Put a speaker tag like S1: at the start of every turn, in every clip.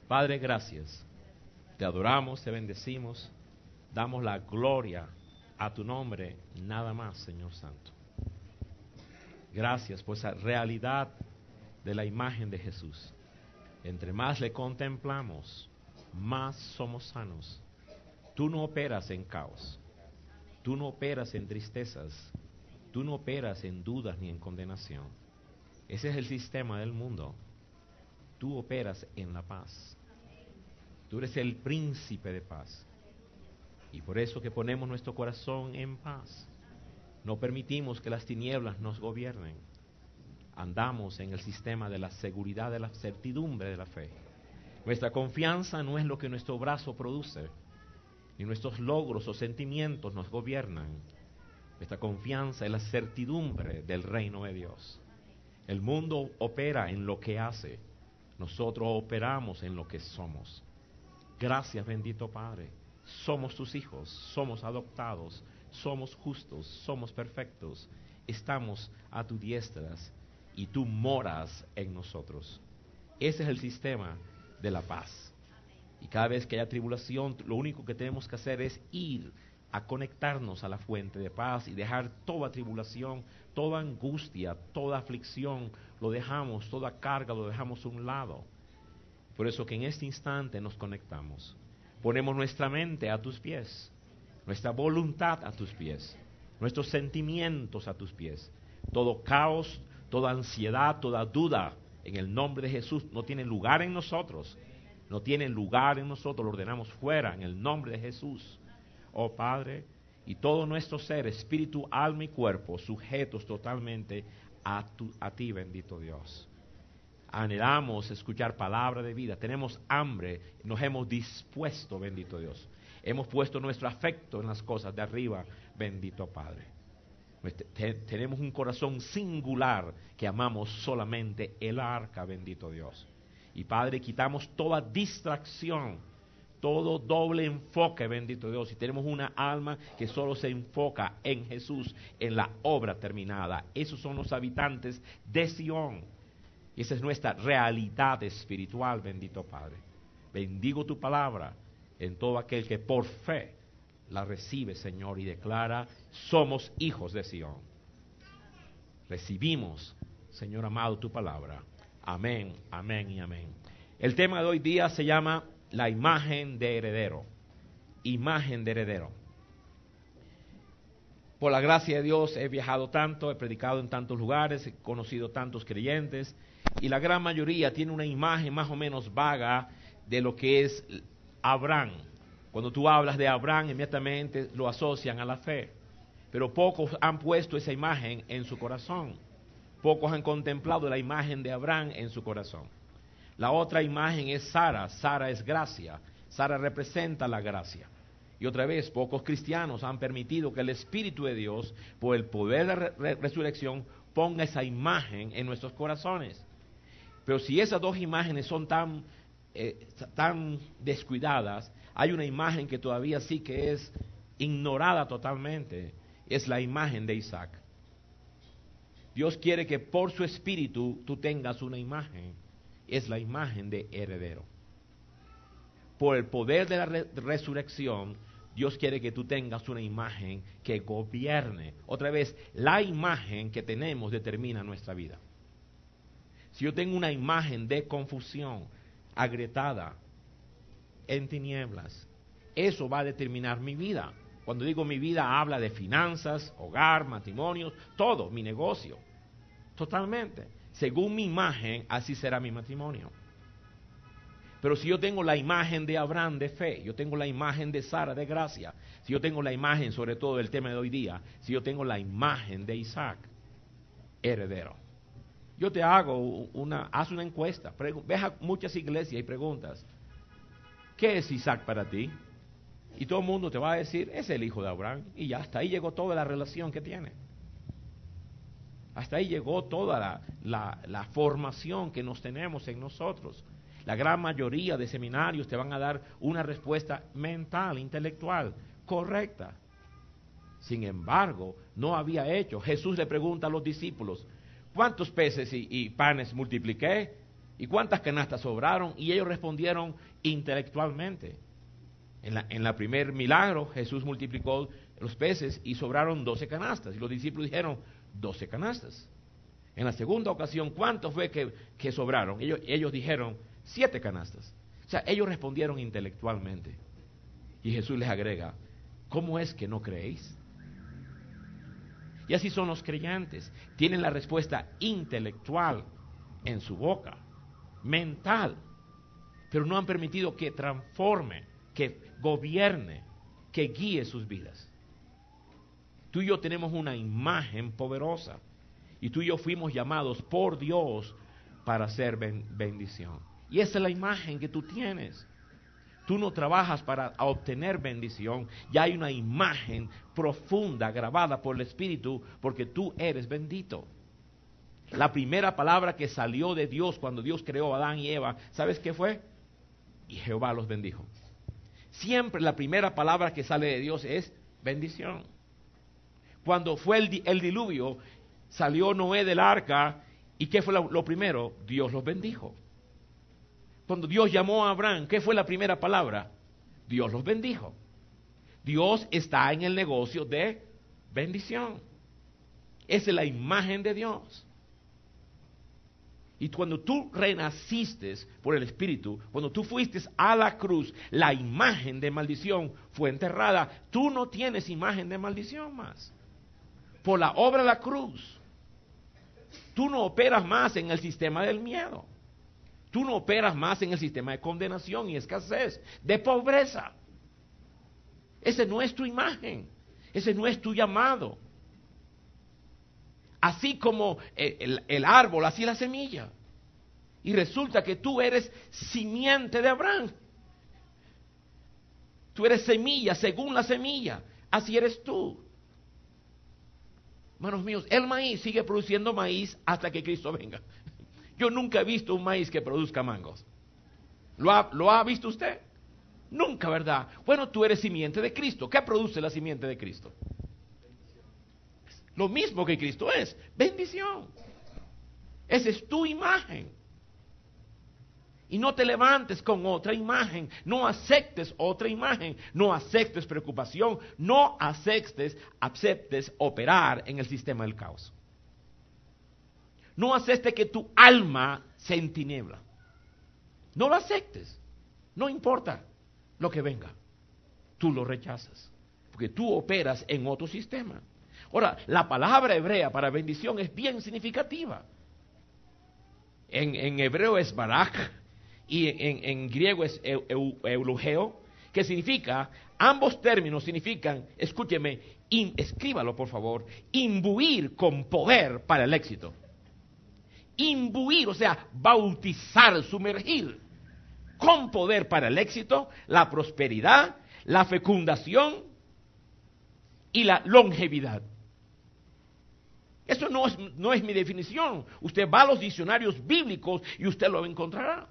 S1: Padre, gracias. Te adoramos, te bendecimos, damos la gloria a tu nombre, nada más, Señor Santo. Gracias por esa realidad de la imagen de Jesús. Entre más le contemplamos, más somos sanos. Tú no operas en caos. Tú no operas en tristezas. Tú no operas en dudas ni en condenación. Ese es el sistema del mundo. Tú operas en la paz. Tú eres el príncipe de paz. Y por eso que ponemos nuestro corazón en paz. No permitimos que las tinieblas nos gobiernen. Andamos en el sistema de la seguridad, de la certidumbre de la fe. Nuestra confianza no es lo que nuestro brazo produce, ni nuestros logros o sentimientos nos gobiernan. Nuestra confianza es la certidumbre del reino de Dios. El mundo opera en lo que hace. Nosotros operamos en lo que somos. Gracias, bendito Padre. Somos tus hijos, somos adoptados, somos justos, somos perfectos. Estamos a tu diestras y tú moras en nosotros. Ese es el sistema de la paz. Y cada vez que haya tribulación, lo único que tenemos que hacer es ir a conectarnos a la fuente de paz y dejar toda tribulación, toda angustia, toda aflicción, lo dejamos, toda carga lo dejamos a un lado. Por eso que en este instante nos conectamos. Ponemos nuestra mente a tus pies, nuestra voluntad a tus pies, nuestros sentimientos a tus pies. Todo caos, toda ansiedad, toda duda, en el nombre de Jesús, no tiene lugar en nosotros. No tiene lugar en nosotros, lo ordenamos fuera, en el nombre de Jesús. Oh Padre, y todo nuestro ser, espíritu, alma y cuerpo, sujetos totalmente a ti, bendito Dios. Anhelamos escuchar palabra de vida, tenemos hambre, nos hemos dispuesto, bendito Dios. Hemos puesto nuestro afecto en las cosas de arriba, bendito Padre. Tenemos un corazón singular que amamos solamente el arca, bendito Dios. Y Padre, quitamos toda distracción, todo doble enfoque, bendito Dios. Y tenemos una alma que solo se enfoca en Jesús, en la obra terminada. Esos son los habitantes de Sion. Y esa es nuestra realidad espiritual, bendito Padre. Bendigo tu palabra en todo aquel que por fe la recibe, Señor, y declara, somos hijos de Sion. Recibimos, Señor amado, tu palabra. Amén, amén y amén. El tema de hoy día se llama la imagen de heredero. Imagen de heredero. Por la gracia de Dios he viajado tanto, he predicado en tantos lugares, he conocido tantos creyentes, y la gran mayoría tiene una imagen más o menos vaga de lo que es Abraham. Cuando tú hablas de Abraham, inmediatamente lo asocian a la fe. Pero pocos han puesto esa imagen en su corazón. Pocos han contemplado la imagen de Abraham en su corazón. La otra imagen es Sara. Sara es gracia. Sara representa la gracia. Y otra vez, pocos cristianos han permitido que el Espíritu de Dios, por el poder de la resurrección, ponga esa imagen en nuestros corazones. Pero si esas dos imágenes son tan descuidadas, hay una imagen que todavía sí que es ignorada totalmente. Es la imagen de Isaac. Dios quiere que por su Espíritu tú tengas una imagen. Es la imagen de heredero. Por el poder de la resurrección, Dios quiere que tú tengas una imagen que gobierne. Otra vez, la imagen que tenemos determina nuestra vida. Si yo tengo una imagen de confusión, agrietada, en tinieblas, eso va a determinar mi vida. Cuando digo mi vida, habla de finanzas, hogar, matrimonios, todo, mi negocio. Totalmente. Según mi imagen, así será mi matrimonio. Pero si yo tengo la imagen de Abraham de fe, yo tengo la imagen de Sara de gracia, si yo tengo la imagen, sobre todo el tema de hoy día, si yo tengo la imagen de Isaac, heredero. Yo te hago haz una encuesta, ve a muchas iglesias y preguntas, ¿qué es Isaac para ti? Y todo el mundo te va a decir, es el hijo de Abraham, y ya hasta ahí llegó toda la relación que tiene. Hasta ahí llegó toda la formación que nos tenemos en nosotros. La gran mayoría de seminarios te van a dar una respuesta mental, intelectual, correcta. Sin embargo, no había hecho. Jesús le pregunta a los discípulos, ¿cuántos peces y panes multipliqué? ¿Y cuántas canastas sobraron? Y ellos respondieron intelectualmente. En la primer milagro, Jesús multiplicó los peces y sobraron 12 canastas. Y los discípulos dijeron, 12 canastas. En la segunda ocasión, ¿cuánto fue que sobraron? Ellos dijeron, 7 canastas. O sea, ellos respondieron intelectualmente. Y Jesús les agrega, ¿cómo es que no creéis? Y así son los creyentes. Tienen la respuesta intelectual en su boca, mental, pero no han permitido que transforme, que gobierne, que guíe sus vidas. Tú y yo tenemos una imagen poderosa y tú y yo fuimos llamados por Dios para hacer bendición. Y esa es la imagen que tú tienes. Tú no trabajas para obtener bendición, ya hay una imagen profunda grabada por el Espíritu porque tú eres bendito. La primera palabra que salió de Dios cuando Dios creó a Adán y Eva, ¿sabes qué fue? Y Jehová los bendijo. Siempre la primera palabra que sale de Dios es bendición. Cuando fue el diluvio, salió Noé del arca y ¿qué fue lo primero? Dios los bendijo. Cuando Dios llamó a Abraham, ¿qué fue la primera palabra? Dios los bendijo. Dios está en el negocio de bendición. Esa es la imagen de Dios. Y cuando tú renaciste por el Espíritu, cuando tú fuiste a la cruz, la imagen de maldición fue enterrada. Tú no tienes imagen de maldición más. Por la obra de la cruz. Tú no operas más en el sistema del miedo. Tú no operas más en el sistema de condenación y escasez, de pobreza. Esa no es tu imagen. Ese no es tu llamado. Así como el árbol, así la semilla. Y resulta que tú eres simiente de Abraham. Tú eres semilla según la semilla. Así eres tú. Hermanos míos, el maíz sigue produciendo maíz hasta que Cristo venga. Yo nunca he visto un maíz que produzca mangos. ¿Lo ha visto usted? Nunca, ¿verdad? Bueno, tú eres simiente de Cristo. ¿Qué produce la simiente de Cristo? Lo mismo que Cristo es, bendición. Esa es tu imagen. Y no te levantes con otra imagen, no aceptes otra imagen, no aceptes preocupación, no aceptes operar en el sistema del caos. No aceptes que tu alma se entiniebla. No lo aceptes, no importa lo que venga, tú lo rechazas, porque tú operas en otro sistema. Ahora, la palabra hebrea para bendición es bien significativa. En hebreo es barak y en griego es eulogeo, que significa, ambos términos significan, escúcheme, escríbalo por favor, imbuir con poder para el éxito. Imbuir, o sea, bautizar, sumergir con poder para el éxito, la prosperidad, la fecundación y la longevidad. Eso no es mi definición. Usted va a los diccionarios bíblicos y usted lo encontrará.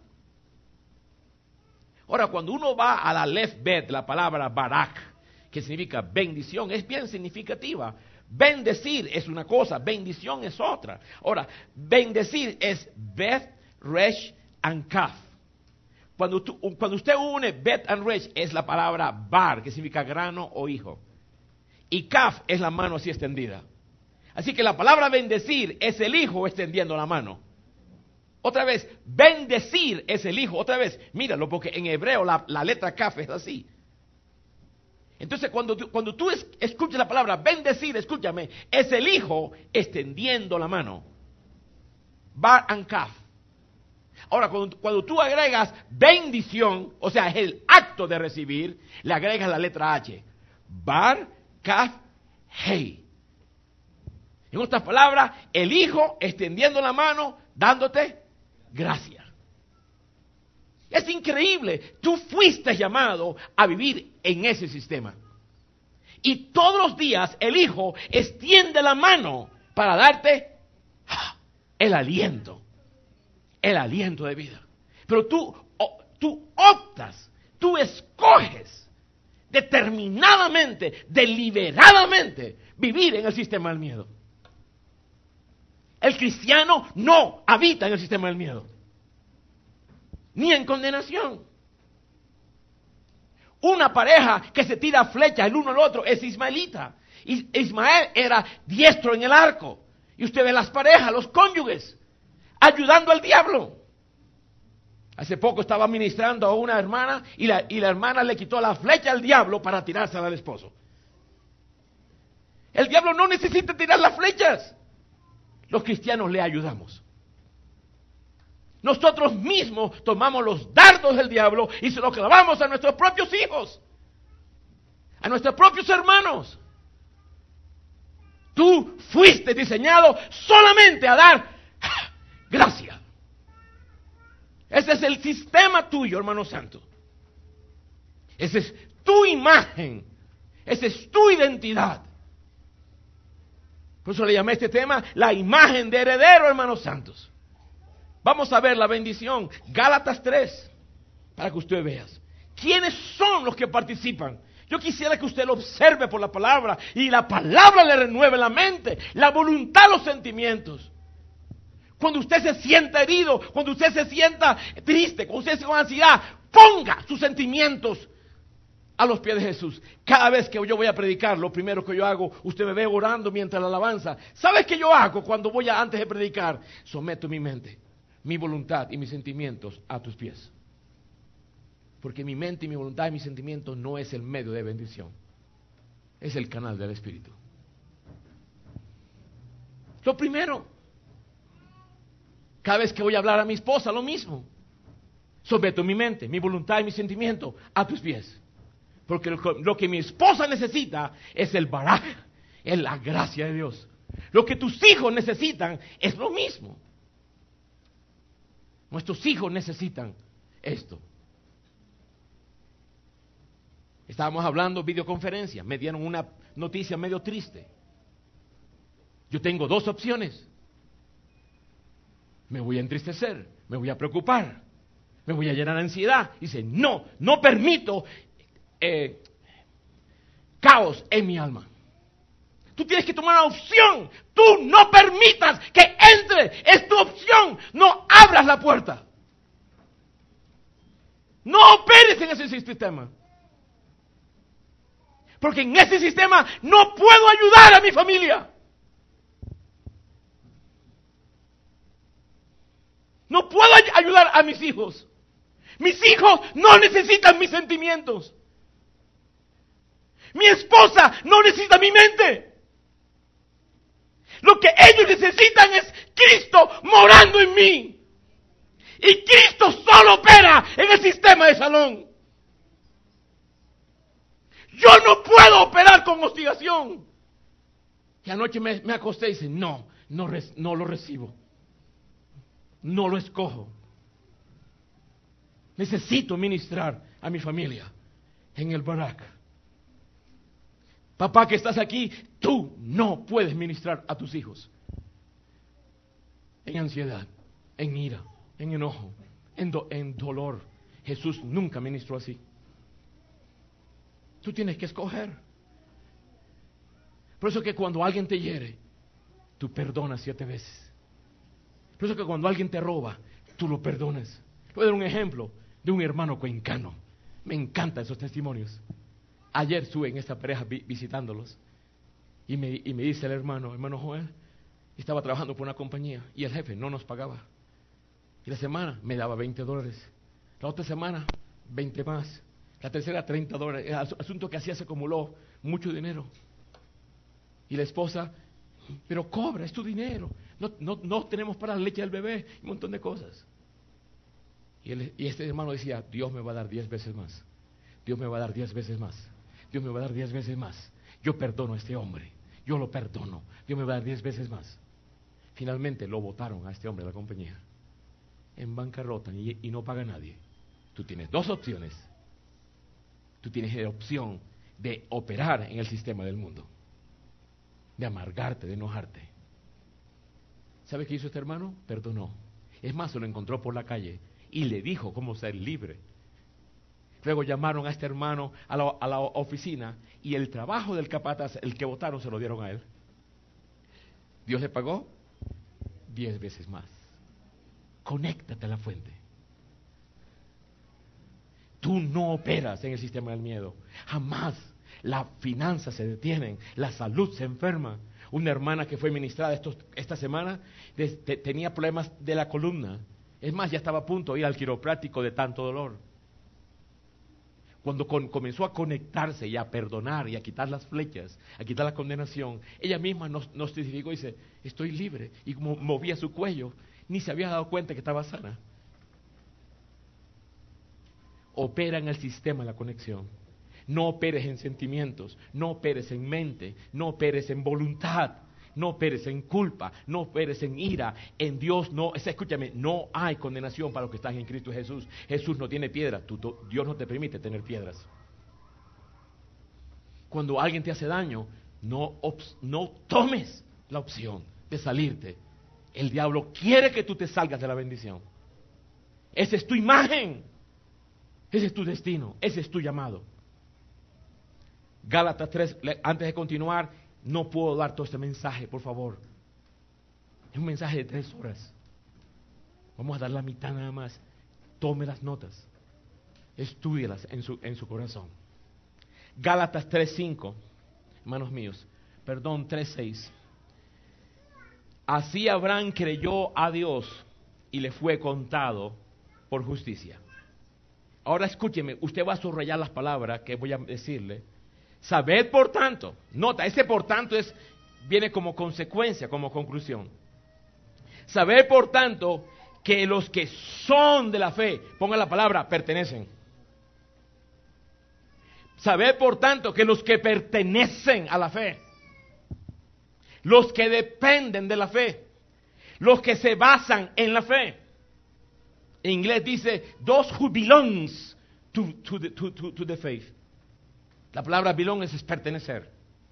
S1: Ahora, cuando uno va a la Aleph Bet, la palabra barak, que significa bendición, es bien significativa. Bendecir es una cosa, bendición es otra. Ahora, bendecir es Bet, Resh, and Kaf. Cuando usted une Bet and Resh, es la palabra bar, que significa grano o hijo. Y Kaf es la mano así extendida. Así que la palabra bendecir es el hijo extendiendo la mano. Otra vez, bendecir es el hijo. Otra vez, míralo, porque en hebreo la letra kaf es así. Entonces, cuando tú escuchas la palabra bendecir, escúchame, es el hijo extendiendo la mano. Bar and kaf. Ahora, cuando tú agregas bendición, o sea, es el acto de recibir, le agregas la letra H. Bar, kaf, hey. En otras palabras, el hijo extendiendo la mano, dándote gracias. Es increíble. Tú fuiste llamado a vivir en ese sistema. Y todos los días el hijo extiende la mano para darte el aliento de vida. Pero tú optas, tú escoges determinadamente, deliberadamente vivir en el sistema del miedo. El cristiano no habita en el sistema del miedo.
S2: ni en condenación. Una pareja que se tira flechas el uno al otro es ismaelita. Ismael era diestro en el arco. Y usted ve las parejas, los cónyuges, ayudando al diablo. Hace poco estaba ministrando a una hermana y la hermana le quitó la flecha al diablo para tirársela al esposo. El diablo no necesita tirar las flechas. Los cristianos le ayudamos. Nosotros mismos tomamos los dardos del diablo y se los clavamos a nuestros propios hijos, a nuestros propios hermanos. Tú fuiste diseñado solamente a dar gracia. Ese es el sistema tuyo, hermano santo. Esa es tu imagen. Esa es tu identidad. Por eso le llamé a este tema la imagen de heredero, hermanos santos. Vamos a ver la bendición. Gálatas 3, para que usted vea. ¿Quiénes son los que participan? Yo quisiera que usted lo observe por la palabra y la palabra le renueve la mente, la voluntad, los sentimientos. Cuando usted se sienta herido, cuando usted se sienta triste, cuando usted se con ansiedad, ponga sus sentimientos a los pies de Jesús. Cada vez que yo voy a predicar, lo primero que yo hago, usted me ve orando mientras la alabanza. ¿Sabe qué yo hago cuando voy antes de predicar? Someto mi mente, mi voluntad y mis sentimientos a tus pies. Porque mi mente y mi voluntad y mis sentimientos no es el medio de bendición. Es el canal del Espíritu. Lo primero. Cada vez que voy a hablar a mi esposa, lo mismo. Someto mi mente, mi voluntad y mi sentimiento a tus pies. Porque lo que mi esposa necesita es el baraj, es la gracia de Dios. Lo que tus hijos necesitan es lo mismo. Nuestros hijos necesitan esto. Estábamos hablando videoconferencia, me dieron una noticia medio triste. Yo tengo dos opciones. Me voy a entristecer, me voy a preocupar, me voy a llenar de ansiedad. Dice, no permito caos en mi alma. Tú tienes que tomar una opción. Tú no permitas que entre. Es tu opción. No abras la puerta. No operes en ese sistema. Porque en ese sistema no puedo ayudar a mi familia. No puedo ayudar a mis hijos. Mis hijos no necesitan mis sentimientos. Mi esposa no necesita mi mente. Lo que ellos necesitan es Cristo morando en mí. Y Cristo solo opera en el sistema de salón. Yo no puedo operar con hostigación. Y anoche me acosté y dije, no lo recibo. No lo escojo. Necesito ministrar a mi familia en el barak. Papá que estás aquí, tú no puedes ministrar a tus hijos en ansiedad, en ira, en enojo, en dolor. Jesús nunca ministró así. Tú tienes que escoger. Por eso que cuando alguien te hiere, tú perdonas 7 veces. Por eso que cuando alguien te roba, tú lo perdonas. Voy a dar un ejemplo de un hermano cuencano. Me encantan esos testimonios. Ayer estuve en esta pareja visitándolos. Y me dice el hermano Joel, estaba trabajando por una compañía y el jefe no nos pagaba. Y la semana me daba $20. La otra semana, 20 más. La tercera, $30. El asunto que así se acumuló mucho dinero. Y la esposa, pero cobra, es tu dinero. No tenemos para la leche del bebé, un montón de cosas. Y este hermano decía, Dios me va a dar 10 veces más. Dios me va a dar 10 veces más. Dios me va a dar 10 veces más. Yo perdono a este hombre. Yo lo perdono. Dios me va a dar 10 veces más. Finalmente lo botaron a este hombre de la compañía. En bancarrota y no paga nadie. Tú tienes dos opciones. Tú tienes la opción de operar en el sistema del mundo. De amargarte, de enojarte. ¿Sabe qué hizo este hermano? Perdonó. Es más, se lo encontró por la calle y le dijo cómo ser libre. Luego llamaron a este hermano a la oficina y el trabajo del capataz, el que votaron, se lo dieron a él. Dios le pagó 10 veces más. Conéctate a la fuente. Tú no operas en el sistema del miedo. Jamás. Las finanzas se detienen, la salud se enferma. Una hermana que fue ministrada esta semana tenía problemas de la columna. Es más, ya estaba a punto de ir al quiropráctico de tanto dolor. Cuando comenzó a conectarse y a perdonar y a quitar las flechas, a quitar la condenación, ella misma nos testificó y dice, estoy libre. Y como movía su cuello, ni se había dado cuenta que estaba sana. Opera en el sistema la conexión. No operes en sentimientos, no operes en mente, no operes en voluntad, no operes en culpa, no operes en ira. En Dios no, escúchame, no hay condenación para los que están en Cristo Jesús. Jesús no tiene piedras, Dios no te permite tener piedras. Cuando alguien te hace daño, no tomes la opción de salirte. El diablo quiere que tú te salgas de la bendición. Esa es tu imagen, ese es tu destino, ese es tu llamado. Gálatas 3, antes de continuar, no puedo dar todo este mensaje, por favor. Es un mensaje de 3 horas. Vamos a dar la mitad nada más. Tome las notas. Estúdielas en su corazón. Gálatas 3:5, hermanos míos. Perdón, 3:6. Así Abraham creyó a Dios y le fue contado por justicia. Ahora escúcheme, usted va a subrayar las palabras que voy a decirle. Sabed por tanto, nota, ese por tanto viene como consecuencia, como conclusión. Sabed por tanto que los que son de la fe, ponga la palabra, pertenecen. Sabed por tanto que los que pertenecen a la fe, los que dependen de la fe, los que se basan en la fe. En inglés dice, those who belongs to the faith. La palabra belong es pertenecer.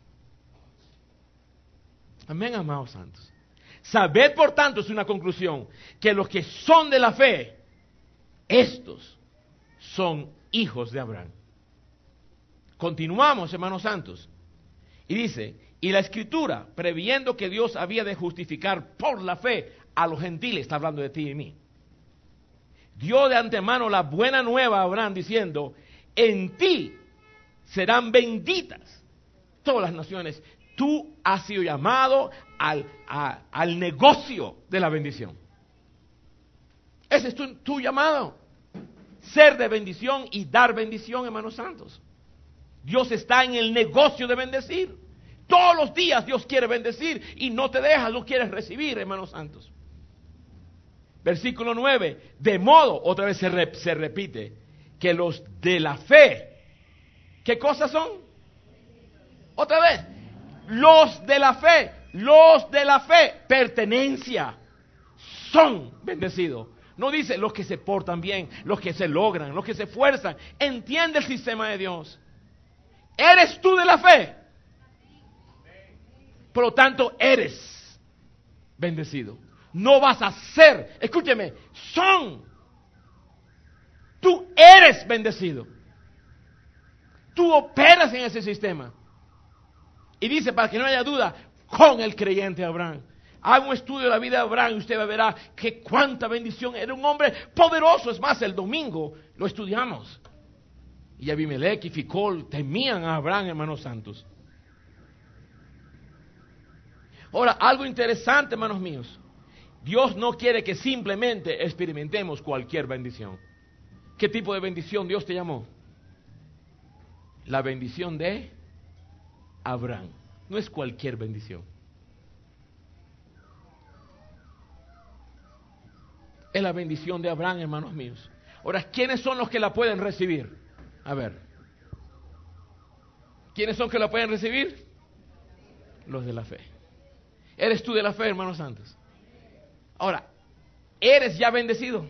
S2: Amén, amados santos. Sabed, por tanto, es una conclusión, que los que son de la fe, estos son hijos de Abraham. Continuamos, hermanos santos. Y dice, y la Escritura, previendo que Dios había de justificar por la fe a los gentiles, está hablando de ti y mí, dio de antemano la buena nueva a Abraham, diciendo, en ti serán benditas todas las naciones. Tú has sido llamado al negocio de la bendición. Ese es tu llamado. Ser de bendición y dar bendición, hermanos santos. Dios está en el negocio de bendecir. Todos los días Dios quiere bendecir y no te deja, no quieres recibir, hermanos santos. Versículo 9. De modo, otra vez se repite, que los de la fe, ¿qué cosas son? Otra vez, los de la fe, pertenencia, son bendecidos. No dice los que se portan bien, los que se logran, los que se esfuerzan. Entiende el sistema de Dios. ¿Eres tú de la fe? Por lo tanto, eres bendecido. No vas a ser, escúcheme, son. Tú eres bendecido. Tú operas en ese sistema. Y dice, para que no haya duda, con el creyente Abraham. Haga un estudio de la vida de Abraham y usted verá que cuánta bendición. Era un hombre poderoso. Es más, el domingo lo estudiamos. Y Abimelech y Ficol temían a Abraham, hermanos santos. Ahora, algo interesante, hermanos míos. Dios no quiere que simplemente experimentemos cualquier bendición. ¿Qué tipo de bendición Dios te llamó? La bendición de Abraham. No es cualquier bendición. Es la bendición de Abraham, hermanos míos. Ahora, ¿quiénes son los que la pueden recibir? A ver. ¿Quiénes son que la pueden recibir? Los de la fe. ¿Eres tú de la fe, hermanos santos? Ahora, ¿eres ya bendecido?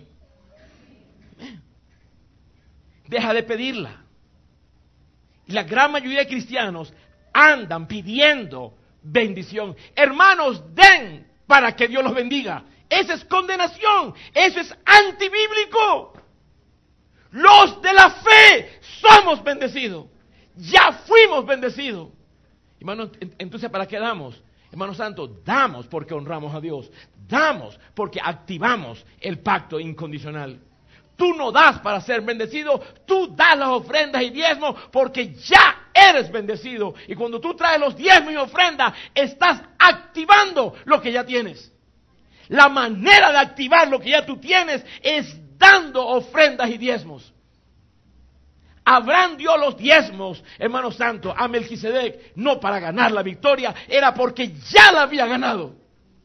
S2: Deja de pedirla. La gran mayoría de cristianos andan pidiendo bendición. Hermanos, den para que Dios los bendiga. Esa es condenación. Eso es antibíblico. Los de la fe somos bendecidos. Ya fuimos bendecidos. Hermanos, entonces, ¿para qué damos? Hermanos santos, damos porque honramos a Dios. Damos porque activamos el pacto incondicional. Tú no das para ser bendecido, tú das las ofrendas y diezmos porque ya eres bendecido. Y cuando tú traes los diezmos y ofrendas, estás activando lo que ya tienes. La manera de activar lo que ya tú tienes es dando ofrendas y diezmos. Abraham dio los diezmos, hermano santo, a Melquisedec, no para ganar la victoria, era porque ya la había ganado.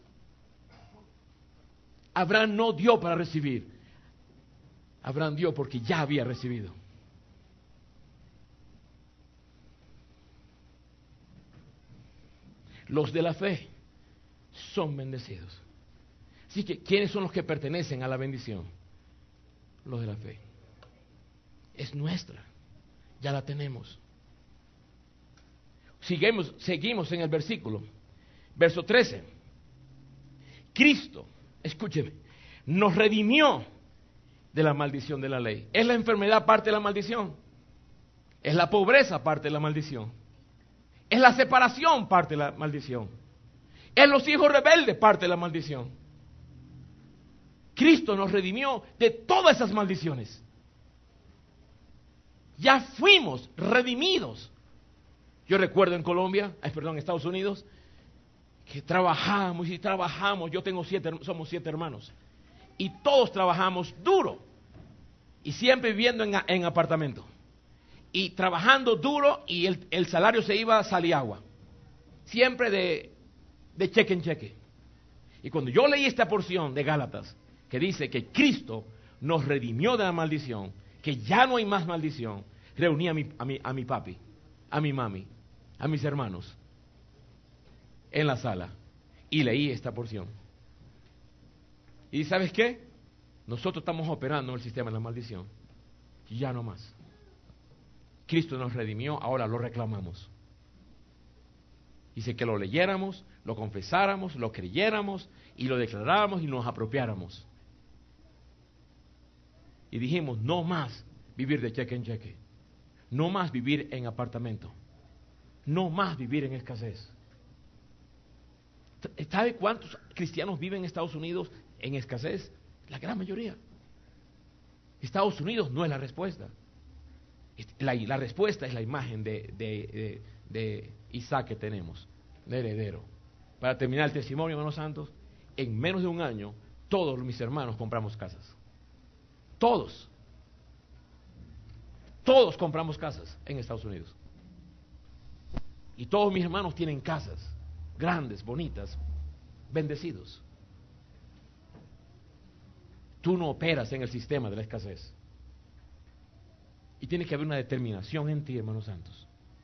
S2: Abraham no dio para recibir. Abraham dio porque ya había recibido. Los de la fe son bendecidos. Así que, ¿quiénes son los que pertenecen a la bendición? Los de la fe. Es nuestra. Ya la tenemos. Seguimos en el versículo. Verso 13. Cristo, escúcheme, nos redimió de la maldición de la ley. ¿Es la enfermedad parte de la maldición? ¿Es la pobreza parte de la maldición? ¿Es la separación parte de la maldición? ¿Es los hijos rebeldes parte de la maldición? Cristo nos redimió de todas esas maldiciones. Ya fuimos redimidos. Yo recuerdo en Estados Unidos, que trabajamos y trabajamos. Yo tengo somos 7 hermanos. Y todos trabajamos duro. Y siempre viviendo en apartamento. Y trabajando duro y el salario se iba a Saliagua. Siempre de cheque en cheque. Y cuando yo leí esta porción de Gálatas, que dice que Cristo nos redimió de la maldición, que ya no hay más maldición, reuní a mi papi, a mi mami, a mis hermanos en la sala y leí esta porción. ¿Y sabes qué? Nosotros estamos operando en el sistema de la maldición. Ya no más. Cristo nos redimió, ahora lo reclamamos. Dice que lo leyéramos, lo confesáramos, lo creyéramos y lo declaráramos y nos apropiáramos. Y dijimos, no más vivir de cheque en cheque. No más vivir en apartamento. No más vivir en escasez. ¿Sabe cuántos cristianos viven en Estados Unidos en escasez? La gran mayoría. Estados Unidos no es la respuesta. La respuesta es la imagen de Isaac que tenemos, de heredero. Para terminar el testimonio, hermanos santos, en menos de un año, todos mis hermanos compramos casas. Todos compramos casas en Estados Unidos. Y todos mis hermanos tienen casas grandes, bonitas, bendecidos. Tú no operas en el sistema de la escasez. Y tiene que haber una determinación en ti, hermanos santos.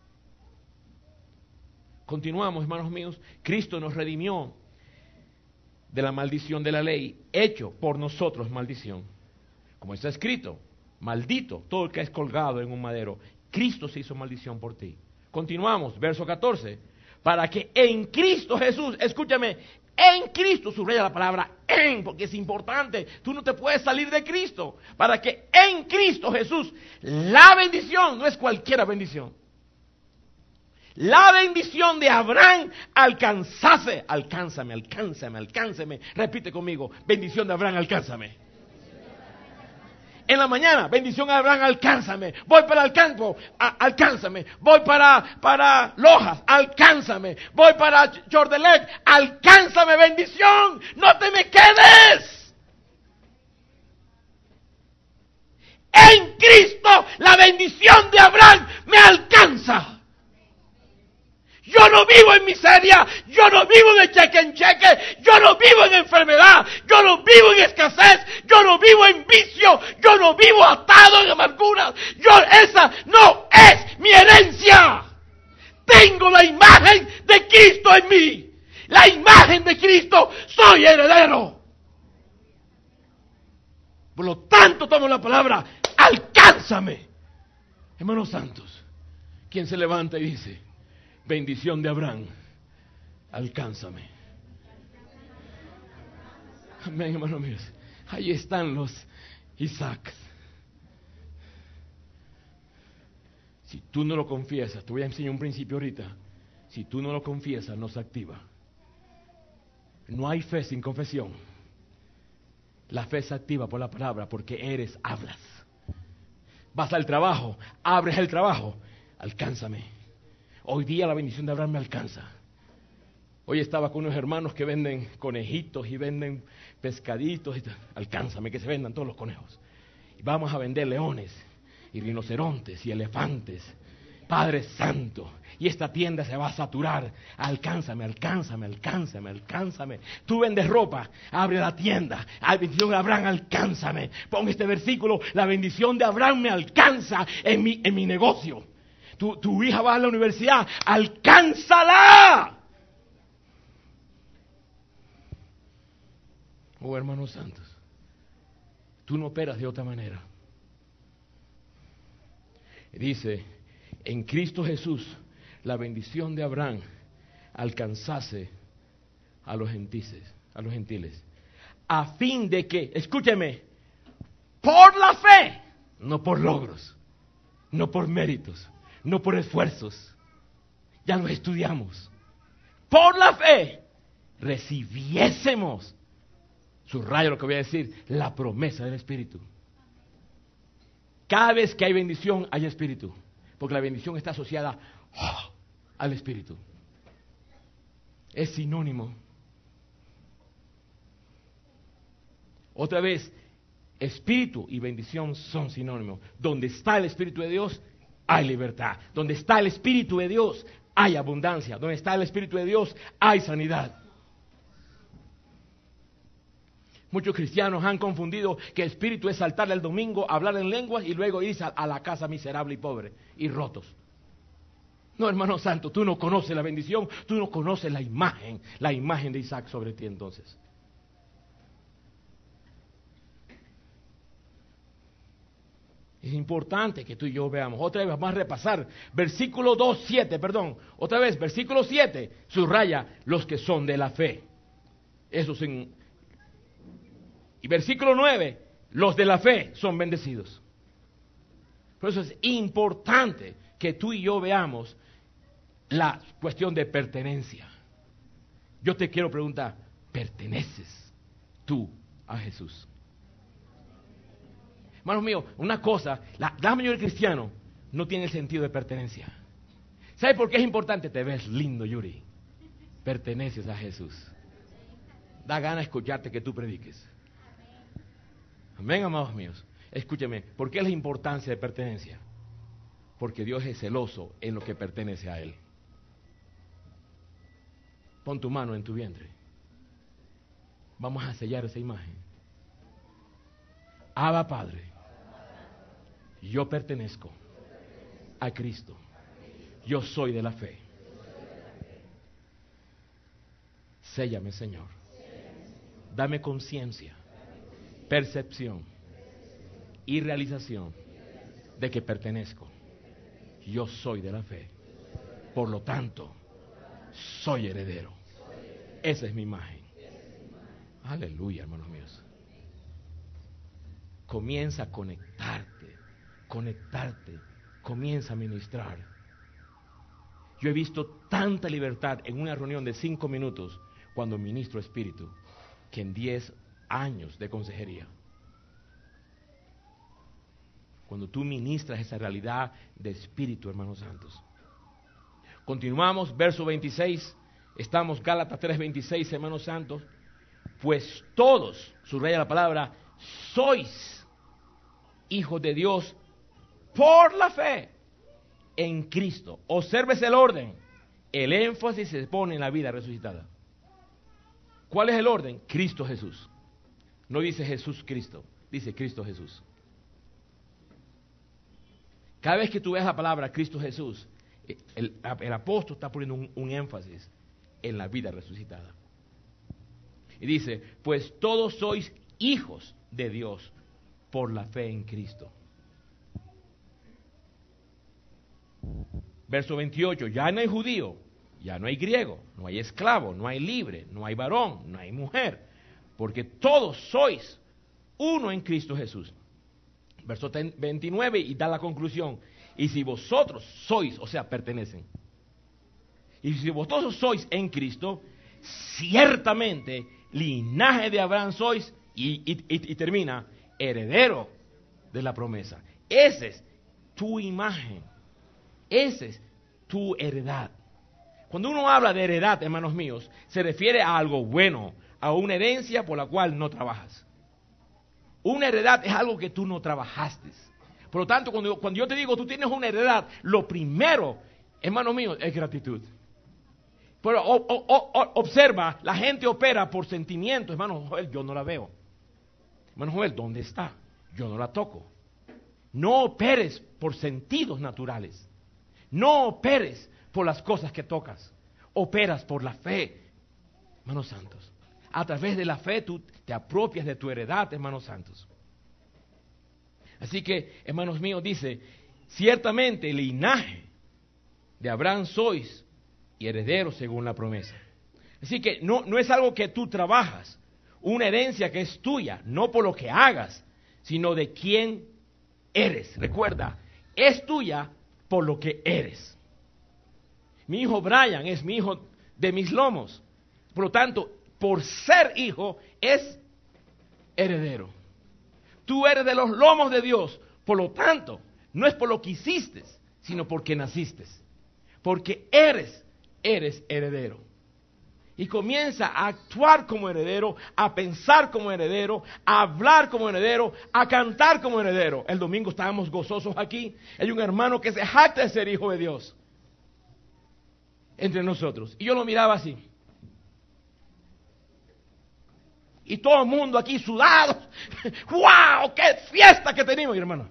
S2: Continuamos, hermanos míos. Cristo nos redimió de la maldición de la ley, hecho por nosotros maldición. Como está escrito, maldito todo el que es colgado en un madero. Cristo se hizo maldición por ti. Continuamos, verso 14. Para que en Cristo Jesús, escúchame, en Cristo, subraya la palabra en, porque es importante. Tú no te puedes salir de Cristo. Para que en Cristo Jesús, la bendición, no es cualquier bendición. La bendición de Abraham alcanzase. Alcánzame. Repite conmigo, bendición de Abraham, alcánzame. En la mañana, bendición a Abraham, alcánzame. Voy para el campo, alcánzame. Voy para Lojas, alcánzame. Voy para Chordelec, alcánzame, bendición. No te me quedes. En Cristo, la bendición de Abraham me alcanza. Yo no vivo en miseria, yo no vivo de cheque en cheque, yo no vivo en enfermedad, yo no vivo en escasez, yo no vivo en vicio, yo no vivo atado en amarguras. Esa no es mi herencia. Tengo la imagen de Cristo en mí. La imagen de Cristo, soy heredero. Por lo tanto, tomo la palabra, alcánzame. Hermanos santos, ¿quién se levanta y dice: bendición de Abraham, alcánzame? Amén, hermanos míos. Ahí están los Isaacs. Si tú no lo confiesas, te voy a enseñar un principio ahorita. Si tú no lo confiesas, no se activa. No hay fe sin confesión. La fe se activa por la palabra porque hablas. Vas al trabajo, abres el trabajo, alcánzame. Hoy día la bendición de Abraham me alcanza. Hoy estaba con unos hermanos que venden conejitos y venden pescaditos. Alcánzame, que se vendan todos los conejos. Y vamos a vender leones y rinocerontes y elefantes. Padre Santo, y esta tienda se va a saturar. Alcánzame, alcánzame, alcánzame, alcánzame. Tú vendes ropa, abre la tienda. La bendición de Abraham, alcánzame. Pon este versículo, la bendición de Abraham me alcanza en mi negocio. Tu hija va a la universidad, alcánzala. Oh, hermanos santos, tú no operas de otra manera. Dice, en Cristo Jesús, la bendición de Abraham alcanzase a los gentiles, a fin de que, escúcheme, por la fe, no por logros, no por méritos, no por esfuerzos, ya lo estudiamos, por la fe recibiésemos, subrayo lo que voy a decir, la promesa del Espíritu. Cada vez que hay bendición, hay Espíritu. Porque la bendición está asociada al Espíritu. Es sinónimo. Otra vez, Espíritu y bendición son sinónimos. Donde está el Espíritu de Dios, hay libertad. Donde está el Espíritu de Dios, hay abundancia. Donde está el Espíritu de Dios, hay sanidad. Muchos cristianos han confundido que el espíritu es saltarle el domingo, hablar en lenguas y luego irse a la casa miserable y pobre y rotos. No, hermano santo, tú no conoces la bendición, tú no conoces la imagen de Isaac sobre ti entonces. Es importante que tú y yo veamos. Otra vez vamos a repasar. Versículo 2:7, otra vez, versículo 7, subraya los que son de la fe. Eso sin... Y versículo 9, los de la fe son bendecidos. Por eso es importante que tú y yo veamos la cuestión de pertenencia. Yo te quiero preguntar, ¿perteneces tú a Jesús? Hermanos míos, una cosa, la mayoría de cristianos no tiene el sentido de pertenencia. ¿Sabe por qué es importante? Te ves lindo, Yuri. Perteneces a Jesús. Da gana escucharte que tú prediques. Amén, amados míos. Escúcheme, ¿por qué es la importancia de pertenencia? Porque Dios es celoso en lo que pertenece a Él. Pon tu mano en tu vientre. Vamos a sellar esa imagen. Abba Padre, yo pertenezco a Cristo. Yo soy de la fe. Séllame, Señor. Dame conciencia, percepción y realización de que pertenezco. Yo soy de la fe. Por lo tanto, soy heredero. Esa es mi imagen. Aleluya, hermanos míos. Comienza a conectarte. Comienza a ministrar. Yo he visto tanta libertad en una reunión de 5 minutos cuando ministro espíritu, que en 10 años de consejería. Cuando tú ministras esa realidad de espíritu, hermanos santos. Continuamos, verso 26. Estamos Gálatas 3:26, hermanos santos. Pues todos, subraya la palabra, sois hijos de Dios por la fe en Cristo. Obsérvese el orden. El énfasis se pone en la vida resucitada. ¿Cuál es el orden? Cristo Jesús. No dice Jesús Cristo, dice Cristo Jesús. Cada vez que tú ves la palabra Cristo Jesús, el apóstol está poniendo un énfasis en la vida resucitada. Y dice, pues todos sois hijos de Dios por la fe en Cristo. Verso 28, ya no hay judío, ya no hay griego, no hay esclavo, no hay libre, no hay varón, no hay mujer, porque todos sois uno en Cristo Jesús. Verso 29 y da la conclusión. Y si vosotros sois, o sea, pertenecen. Y si vosotros sois en Cristo, ciertamente linaje de Abraham sois Y termina, heredero de la promesa. Esa es tu imagen. Esa es tu heredad. Cuando uno habla de heredad, hermanos míos, se refiere a algo bueno, a una herencia por la cual no trabajas. Una heredad es algo que tú no trabajaste. Por lo tanto, cuando yo te digo tú tienes una heredad, lo primero, hermano mío, es gratitud. Pero observa, la gente opera por sentimientos. Hermano Joel, yo no la veo. Hermano Joel, ¿dónde está? Yo no la toco. No operes por sentidos naturales. No operes por las cosas que tocas. Operas por la fe, hermanos santos. A través de la fe tú te apropias de tu heredad, hermanos santos. Así que, hermanos míos, dice, ciertamente el linaje de Abraham sois y herederos según la promesa. Así que no es algo que tú trabajas, una herencia que es tuya, no por lo que hagas, sino de quién eres. Recuerda, es tuya por lo que eres. Mi hijo Brian es mi hijo de mis lomos. Por lo tanto, por ser hijo, es heredero. Tú eres de los lomos de Dios. Por lo tanto, no es por lo que hiciste, sino porque naciste. Porque eres heredero. Y comienza a actuar como heredero, a pensar como heredero, a hablar como heredero, a cantar como heredero. El domingo estábamos gozosos aquí. Hay un hermano que se jacta de ser hijo de Dios entre nosotros. Y yo lo miraba así. Y todo el mundo aquí sudado. ¡Wow! ¡Qué fiesta que tenemos, mi hermano!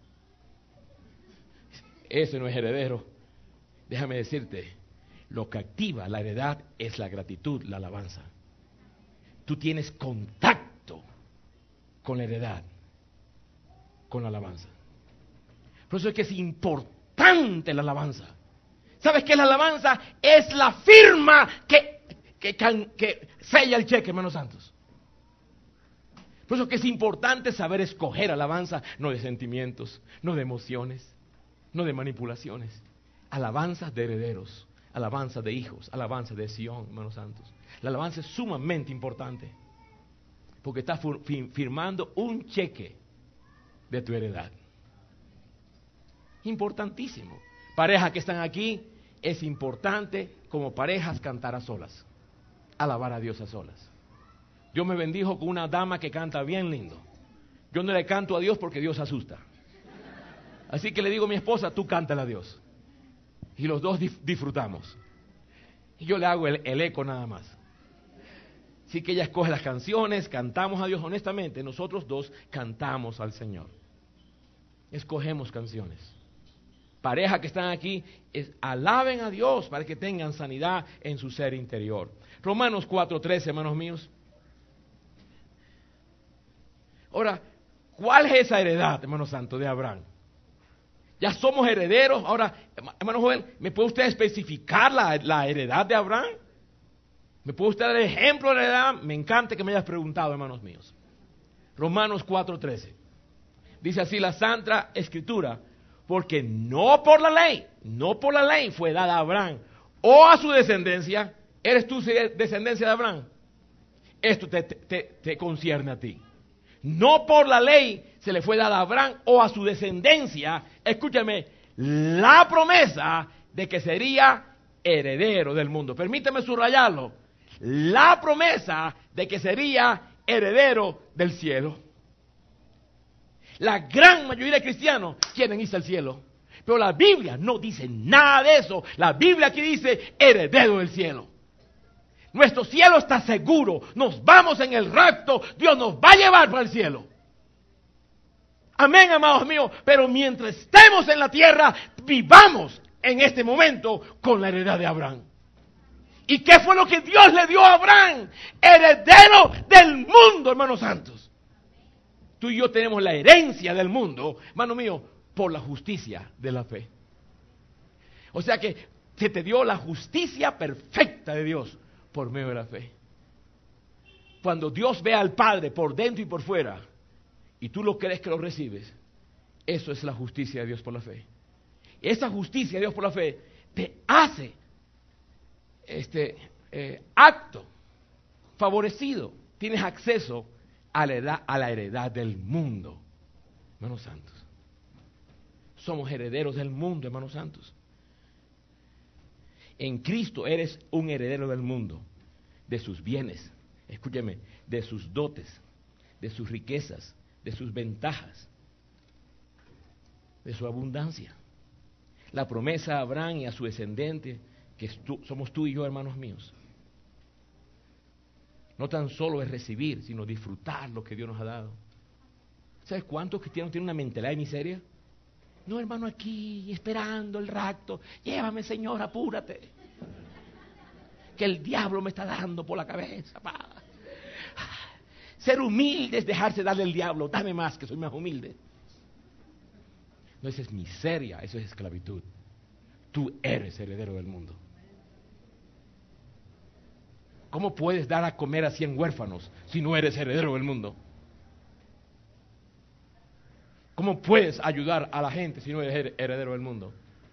S2: Ese no es heredero. Déjame decirte, lo que activa la heredad es la gratitud, la alabanza. Tú tienes contacto con la heredad, con la alabanza. Por eso es que es importante la alabanza. ¿Sabes qué es la alabanza? Es la firma que sella el cheque, hermanos santos. Por eso que es importante saber escoger alabanza, no de sentimientos, no de emociones, no de manipulaciones. Alabanzas de herederos, alabanza de hijos, alabanza de Sion, hermanos santos. La alabanza es sumamente importante, porque está firmando un cheque de tu heredad. Importantísimo. Parejas que están aquí, es importante como parejas cantar a solas, alabar a Dios a solas. Dios me bendijo con una dama que canta bien lindo. Yo no le canto a Dios porque Dios asusta. Así que le digo a mi esposa, tú cántale a Dios. Y los dos disfrutamos. Y yo le hago el eco nada más. Así que ella escoge las canciones, cantamos a Dios. Honestamente, nosotros dos cantamos al Señor. Escogemos canciones. Pareja que están aquí, alaben a Dios para que tengan sanidad en su ser interior. Romanos 4:13, hermanos míos. Ahora, ¿cuál es esa heredad, hermano santo, de Abraham? Ya somos herederos. Ahora, hermano joven, ¿me puede usted especificar la heredad de Abraham? ¿Me puede usted dar ejemplo de la heredad? Me encanta que me hayas preguntado, hermanos míos. Romanos 4:13. Dice así la Santa Escritura, porque no por la ley fue dada a Abraham o a su descendencia. ¿Eres tú descendencia de Abraham? Esto te concierne a ti. No por la ley se le fue dada a Abraham o a su descendencia, escúchame, la promesa de que sería heredero del mundo. Permíteme subrayarlo. La promesa de que sería heredero del cielo. La gran mayoría de cristianos quieren irse al cielo, pero la Biblia no dice nada de eso. La Biblia aquí dice heredero del cielo. Nuestro cielo está seguro. Nos vamos en el rapto. Dios nos va a llevar para el cielo. Amén, amados míos. Pero mientras estemos en la tierra, vivamos en este momento con la heredad de Abraham. ¿Y qué fue lo que Dios le dio a Abraham? Heredero del mundo, hermanos santos. Tú y yo tenemos la herencia del mundo, hermano mío, por la justicia de la fe. O sea que se te dio la justicia perfecta de Dios por medio de la fe. Cuando Dios ve al Padre por dentro y por fuera, y tú lo crees que lo recibes, eso es la justicia de Dios por la fe. Esa justicia de Dios por la fe te hace acto favorecido. Tienes acceso a la heredad del mundo, hermanos santos. Somos herederos del mundo, hermanos santos. En Cristo eres un heredero del mundo, de sus bienes, escúcheme, de sus dotes, de sus riquezas, de sus ventajas, de su abundancia. La promesa a Abraham y a su descendiente, que somos tú y yo, hermanos míos. No tan solo es recibir, sino disfrutar lo que Dios nos ha dado. ¿Sabes cuántos cristianos tienen una mentalidad de miseria? No, hermano, aquí esperando el rapto. Llévame, Señor, apúrate. Que el diablo me está dando por la cabeza. Pa. Ser humilde es dejarse darle al diablo. Dame más, que soy más humilde. No, eso es miseria, eso es esclavitud. Tú eres heredero del mundo. ¿Cómo puedes dar a comer a 100 huérfanos si no eres heredero del mundo? ¿Cómo puedes ayudar a la gente si no eres heredero del mundo?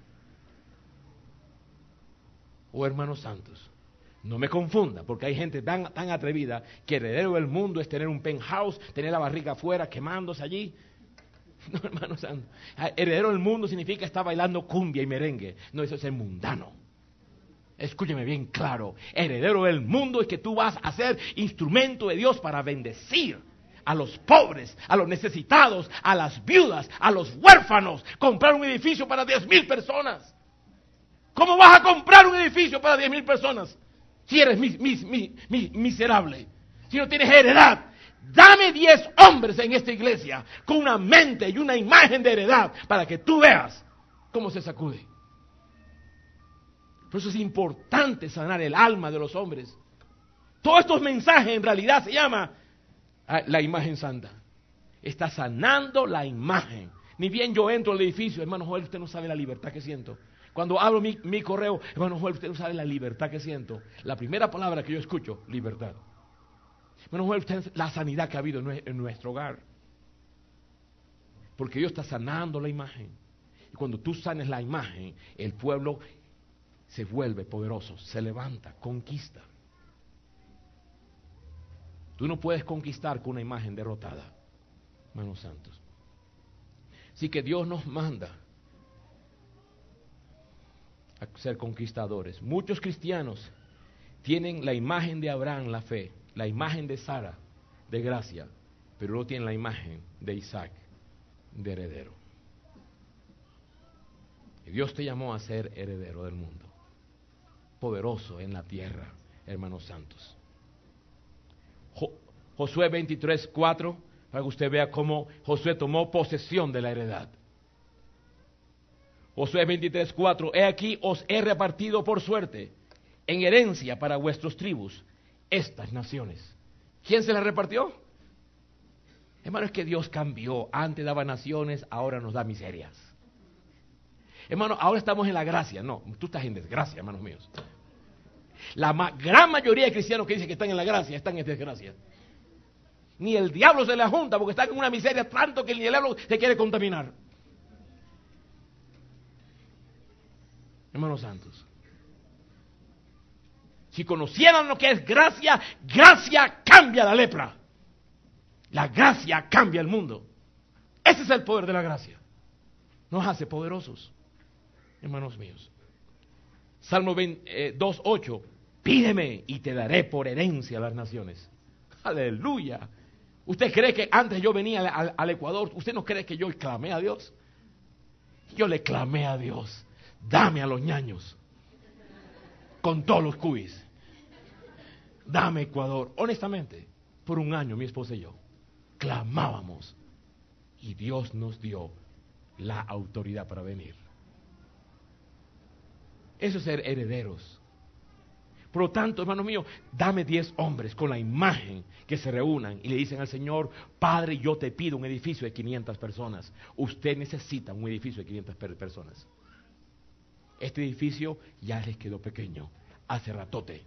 S2: Oh, hermanos santos, no me confunda, porque hay gente tan atrevida que heredero del mundo es tener un penthouse, tener la barriga afuera quemándose allí. No, hermanos santos, heredero del mundo significa estar bailando cumbia y merengue. No, eso es ser mundano. Escúcheme bien claro, heredero del mundo es que tú vas a ser instrumento de Dios para bendecir a los pobres, a los necesitados, a las viudas, a los huérfanos, comprar un edificio para 10,000 personas. ¿Cómo vas a comprar un edificio para 10,000 personas si eres miserable? Si no tienes heredad. Dame 10 hombres en esta iglesia con una mente y una imagen de heredad para que tú veas cómo se sacude. Por eso es importante sanar el alma de los hombres. Todos estos mensajes en realidad se llama la imagen santa. Está sanando la imagen. Ni bien yo entro al edificio, hermano Joel, usted no sabe la libertad que siento. Cuando abro mi correo, hermano Joel, usted no sabe la libertad que siento. La primera palabra que yo escucho, libertad. Hermano Joel, usted la sanidad que ha habido en nuestro hogar. Porque Dios está sanando la imagen. Y cuando tú sanes la imagen, el pueblo se vuelve poderoso, se levanta, conquista. Tú no puedes conquistar con una imagen derrotada, hermanos santos. Así que Dios nos manda a ser conquistadores. Muchos cristianos tienen la imagen de Abraham, la fe, la imagen de Sara, de gracia, pero no tienen la imagen de Isaac, de heredero. Y Dios te llamó a ser heredero del mundo, poderoso en la tierra, hermanos santos. Josué 23:4, para que usted vea cómo Josué tomó posesión de la heredad. Josué 23:4, he aquí os he repartido por suerte en herencia para vuestros tribus estas naciones. ¿Quién se las repartió? Hermano, es que Dios cambió. Antes daba naciones, ahora nos da miserias. Hermano, ahora estamos en la gracia. No, tú estás en desgracia, hermanos míos. La gran mayoría de cristianos que dicen que están en la gracia, están en desgracia. Ni el diablo se le junta porque están en una miseria tanto que el diablo se quiere contaminar. Hermanos santos, si conocieran lo que es gracia, gracia cambia la lepra. La gracia cambia el mundo. Ese es el poder de la gracia. Nos hace poderosos, hermanos míos. Salmo 2:8, pídeme y te daré por herencia a las naciones. Aleluya. ¿Usted cree que antes yo venía al Ecuador, usted no cree que yo clamé a Dios? Yo le clamé a Dios, dame a los ñaños, con todos los cuis. Dame Ecuador. Honestamente, por un año mi esposa y yo clamábamos y Dios nos dio la autoridad para venir. Eso es ser herederos. Por lo tanto, hermano mío, dame 10 hombres con la imagen que se reúnan y le dicen al Señor, Padre, yo te pido un edificio de 500 personas. Usted necesita un edificio de 500 personas. Este edificio ya les quedó pequeño, hace ratote.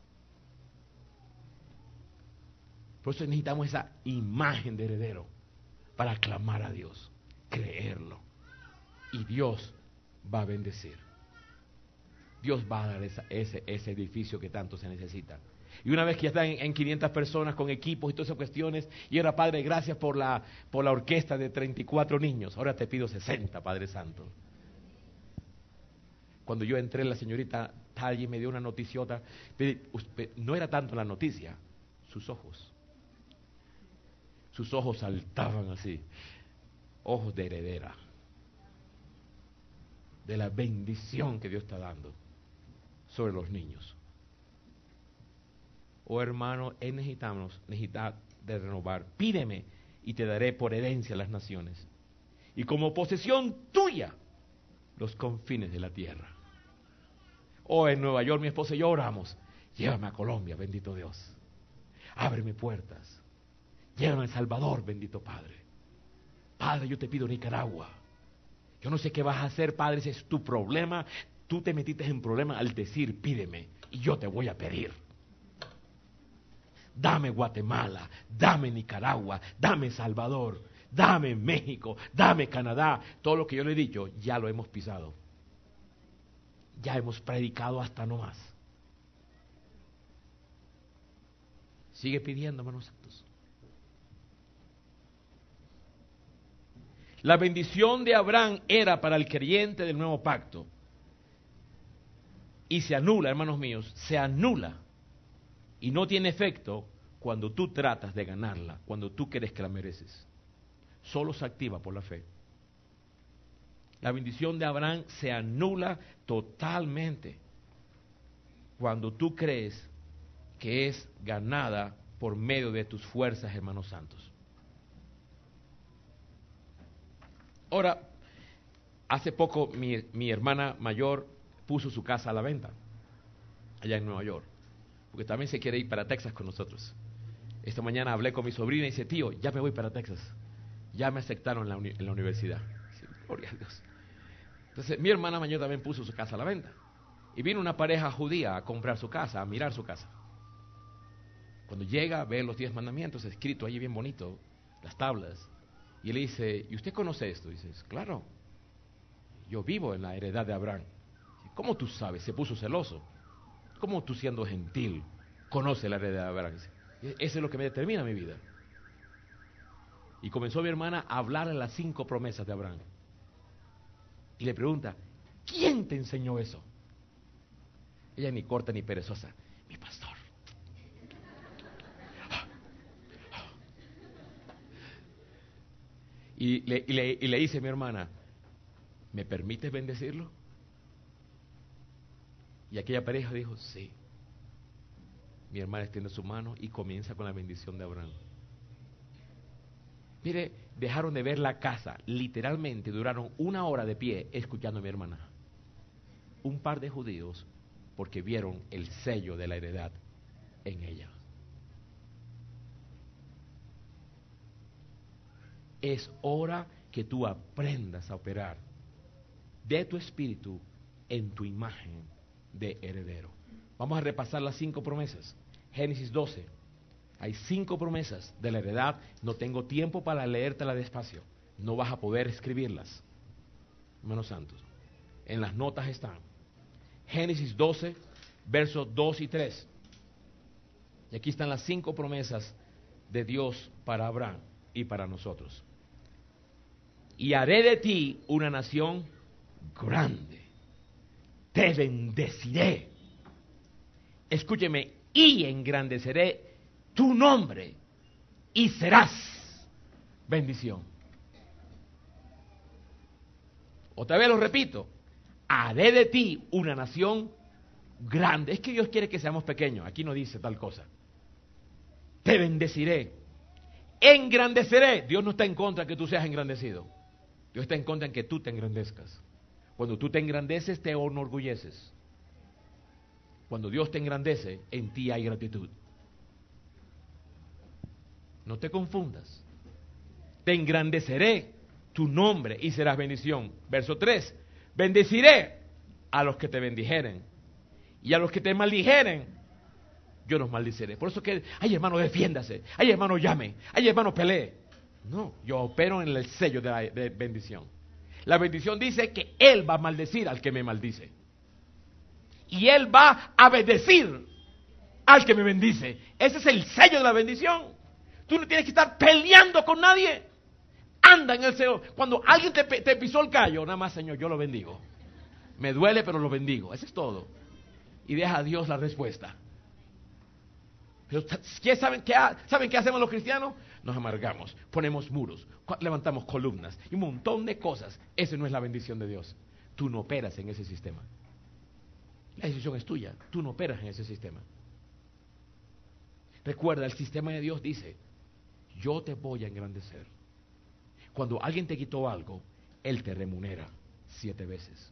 S2: Por eso necesitamos esa imagen de heredero para clamar a Dios, creerlo. Y Dios va a bendecir. Dios va a dar ese edificio que tanto se necesita. Y una vez que ya están en 500 personas con equipos y todas esas cuestiones, y ahora, Padre, gracias por la orquesta de 34 niños. Ahora te pido 60, Padre Santo. Cuando yo entré, la señorita allí me dio una noticiota. No era tanto la noticia, sus ojos. Sus ojos saltaban así. Ojos de heredera. De la bendición que Dios está dando sobre los niños. Oh hermano, necesitamos de renovar. Pídeme y te daré por herencia las naciones. Y como posesión tuya, los confines de la tierra. Oh, en Nueva York mi esposa y yo oramos. Llévame a Colombia, bendito Dios. Ábreme puertas. Llévame a El Salvador, bendito Padre. Padre, yo te pido Nicaragua. Yo no sé qué vas a hacer, Padre, ese es tu problema. Tú te metiste en problema al decir, pídeme, y yo te voy a pedir. Dame Guatemala, dame Nicaragua, dame Salvador, dame México, dame Canadá. Todo lo que yo le he dicho, ya lo hemos pisado. Ya hemos predicado hasta no más. Sigue pidiendo, hermanos santos. La bendición de Abraham era para el creyente del nuevo pacto. Y se anula, hermanos míos, se anula. Y no tiene efecto cuando tú tratas de ganarla, cuando tú crees que la mereces. Solo se activa por la fe. La bendición de Abraham se anula totalmente cuando tú crees que es ganada por medio de tus fuerzas, hermanos santos. Ahora, hace poco mi hermana mayor puso su casa a la venta, allá en Nueva York, porque también se quiere ir para Texas con nosotros. Esta mañana hablé con mi sobrina y dice, tío, ya me voy para Texas, ya me aceptaron en la universidad. Sí, gloria a Dios. Entonces, mi hermana mayor también puso su casa a la venta. Y vino una pareja judía a comprar su casa, a mirar su casa. Cuando llega, ve los 10 mandamientos escritos ahí bien bonito, las tablas. Y él le dice, ¿y usted conoce esto? Y dice, claro, yo vivo en la heredad de Abraham. ¿Cómo tú sabes? Se puso celoso. ¿Cómo tú, siendo gentil, conoces la heredad de Abraham? Dice, eso es lo que me determina mi vida. Y comenzó mi hermana a hablar de las 5 promesas de Abraham. Y le pregunta, ¿quién te enseñó eso? Ella ni corta ni perezosa. Mi pastor. Y le dice a mi hermana, ¿me permites bendecirlo? Y aquella pareja dijo, sí. Mi hermana extiende su mano y comienza con la bendición de Abraham. Mire, dejaron de ver la casa, literalmente duraron 1 hora de pie escuchando a mi hermana. Un par de judíos, porque vieron el sello de la heredad en ella. Es hora que tú aprendas a operar de tu espíritu en tu imagen de heredero. Vamos a repasar las 5 promesas. Génesis 12. Hay 5 promesas de la heredad. No tengo tiempo para leértelas despacio. No vas a poder escribirlas, hermanos santos. En las notas están. Génesis 12, versos 2 y 3. Y aquí están las 5 promesas de Dios para Abraham y para nosotros. Y haré de ti una nación grande. Te bendeciré. Escúcheme, y engrandeceré tu nombre y serás bendición. Otra vez lo repito, haré de ti una nación grande. Es que Dios quiere que seamos pequeños, aquí no dice tal cosa. Te bendeciré, engrandeceré. Dios no está en contra de que tú seas engrandecido. Dios está en contra de que tú te engrandezcas. Cuando tú te engrandeces, te enorgulleces. Cuando Dios te engrandece, en ti hay gratitud. No te confundas. Te engrandeceré tu nombre y serás bendición. Verso 3. Bendeciré a los que te bendijeren. Y a los que te maldijeren, yo los maldiciré. Por eso que, ay hermano, defiéndase. Ay hermano, llame. Ay hermano, pelee. No, yo opero en el sello de bendición. La bendición dice que Él va a maldecir al que me maldice. y Él va a bendecir al que me bendice. Ese es el sello de la bendición. Tú no tienes que estar peleando con nadie. Anda en el Señor. Cuando alguien te pisó el callo, nada más, Señor, yo lo bendigo. Me duele, pero lo bendigo. Eso es todo. Y deja a Dios la respuesta. Pero ¿saben qué hacemos los cristianos? Nos amargamos, ponemos muros, levantamos columnas y un montón de cosas. Esa no es la bendición de Dios. Tú no operas en ese sistema. La decisión es tuya. Tú no operas en ese sistema. Recuerda, el sistema de Dios dice, yo te voy a engrandecer. Cuando alguien te quitó algo, Él te remunera 7 veces.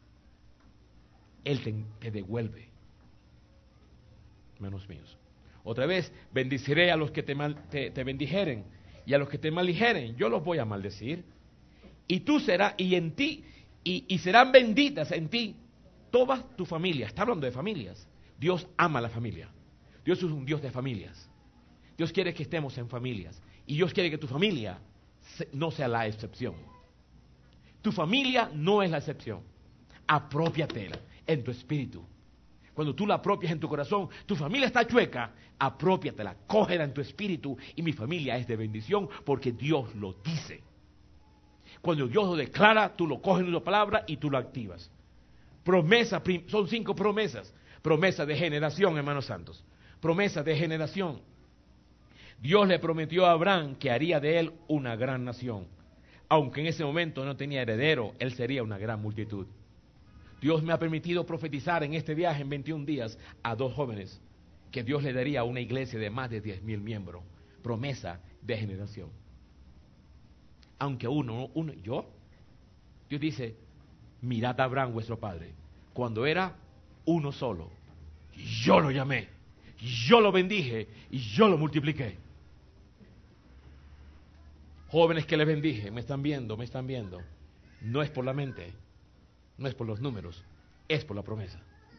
S2: Él te devuelve. Hermanos míos. Otra vez, bendiciré a los que te bendijeren, y a los que te maldijeren, yo los voy a maldecir. Y tú serás, y en ti, y serán benditas en ti toda tu familia. Está hablando de familias. Dios ama a la familia. Dios es un Dios de familias. Dios quiere que estemos en familias. Y Dios quiere que tu familia no sea la excepción. Tu familia no es la excepción. Apropiatela en tu espíritu. Cuando tú la apropias en tu corazón, tu familia está chueca, apropiatela, cógela en tu espíritu, y mi familia es de bendición porque Dios lo dice. Cuando Dios lo declara, tú lo coges en una palabra y tú lo activas. Promesa, son 5 promesas. Promesa de generación, hermanos santos. Promesa de generación. Dios le prometió a Abraham que haría de él una gran nación. Aunque en ese momento no tenía heredero, él sería una gran multitud. Dios me ha permitido profetizar en este viaje en 21 días a 2 jóvenes que Dios le daría una iglesia de más de 10,000 miembros. Promesa de generación. Aunque Dios dice, mirad a Abraham vuestro padre. Cuando era uno solo, yo lo llamé, yo lo bendije y yo lo multipliqué. Jóvenes que les bendije, me están viendo. No es por la mente, no es por los números, es por la promesa.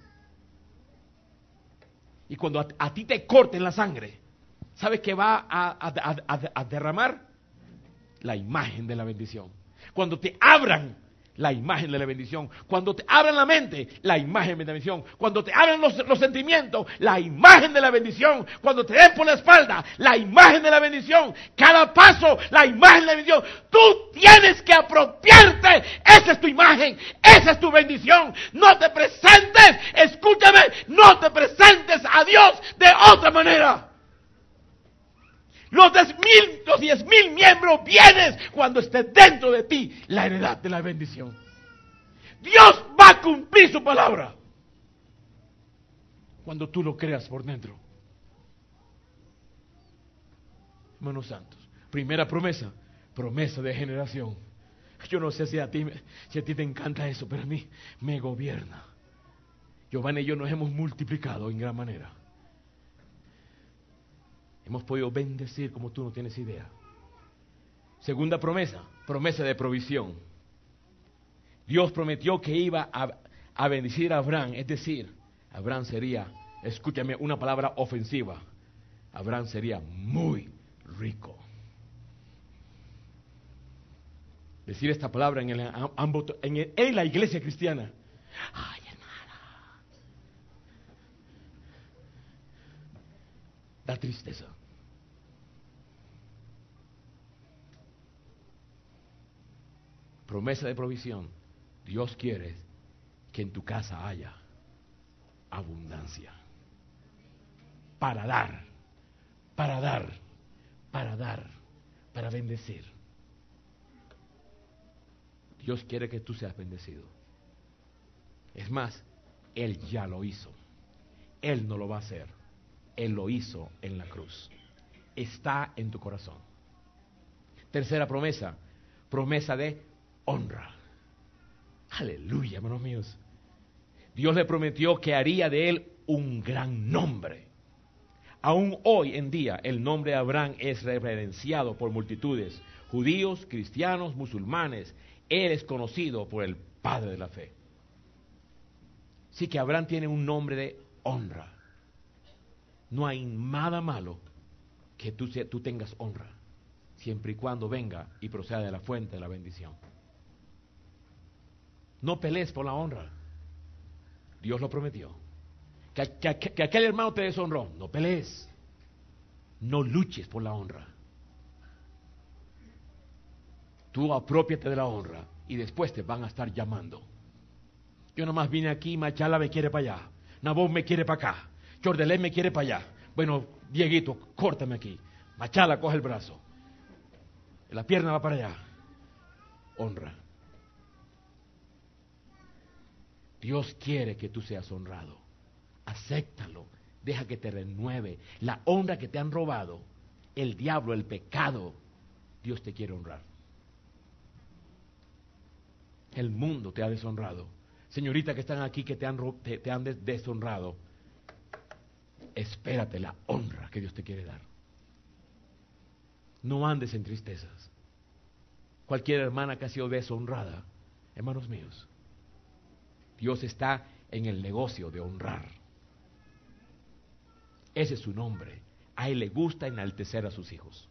S2: Y cuando a ti te corten la sangre, ¿sabes qué va a derramar? La imagen de la bendición. Cuando te abran, la imagen de la bendición. Cuando te abran la mente, la imagen de la bendición. Cuando te abran los sentimientos, la imagen de la bendición. Cuando te den por la espalda, la imagen de la bendición. Cada paso, la imagen de la bendición. Tú tienes que apropiarte. Esa es tu imagen, esa es tu bendición. No te presentes, escúchame, no te presentes a Dios de otra manera. Los 10,000 miembros vienes cuando esté dentro de ti la heredad de la bendición. Dios va a cumplir su palabra cuando tú lo creas por dentro. Hermanos santos, primera promesa, promesa de generación. Yo no sé si a ti te encanta eso, pero a mí me gobierna. Giovanni y yo nos hemos multiplicado en gran manera. Hemos podido bendecir como tú no tienes idea. Segunda promesa, promesa de provisión. Dios prometió que iba a bendecir a Abraham, es decir, Abraham sería, escúchame, una palabra ofensiva. Abraham sería muy rico. Decir esta palabra en la iglesia cristiana. Ay, hermana. Da tristeza. Promesa de provisión. Dios quiere que en tu casa haya abundancia. Para dar, para bendecir. Dios quiere que tú seas bendecido. Es más, Él ya lo hizo. Él no lo va a hacer. Él lo hizo en la cruz. Está en tu corazón. Tercera promesa, promesa de honra. Aleluya, hermanos míos. Dios le prometió que haría de él un gran nombre. Aún hoy en día el nombre de Abraham es reverenciado por multitudes, judíos, cristianos, musulmanes. Él es conocido por el Padre de la fe. Así que Abraham tiene un nombre de honra. No hay nada malo que tú tengas honra, siempre y cuando venga y proceda de la fuente de la bendición. No pelees por la honra. Dios lo prometió. Que aquel hermano te deshonró, no pelees. No luches por la honra. Tú apropiate de la honra y después te van a estar llamando. Yo nomás vine aquí, Machala me quiere para allá, Nabón me quiere para acá, Chordelé me quiere para allá. Bueno, Dieguito, córtame aquí. Machala, coge el brazo. La pierna va para allá. Honra. Dios quiere que tú seas honrado. Acéptalo. Deja que te renueve. La honra que te han robado, el diablo, el pecado, Dios te quiere honrar. El mundo te ha deshonrado. Señorita que están aquí que te han deshonrado, espérate la honra que Dios te quiere dar. No andes en tristezas. Cualquier hermana que ha sido deshonrada, hermanos míos, Dios está en el negocio de honrar. Ese es su nombre. A Él le gusta enaltecer a sus hijos.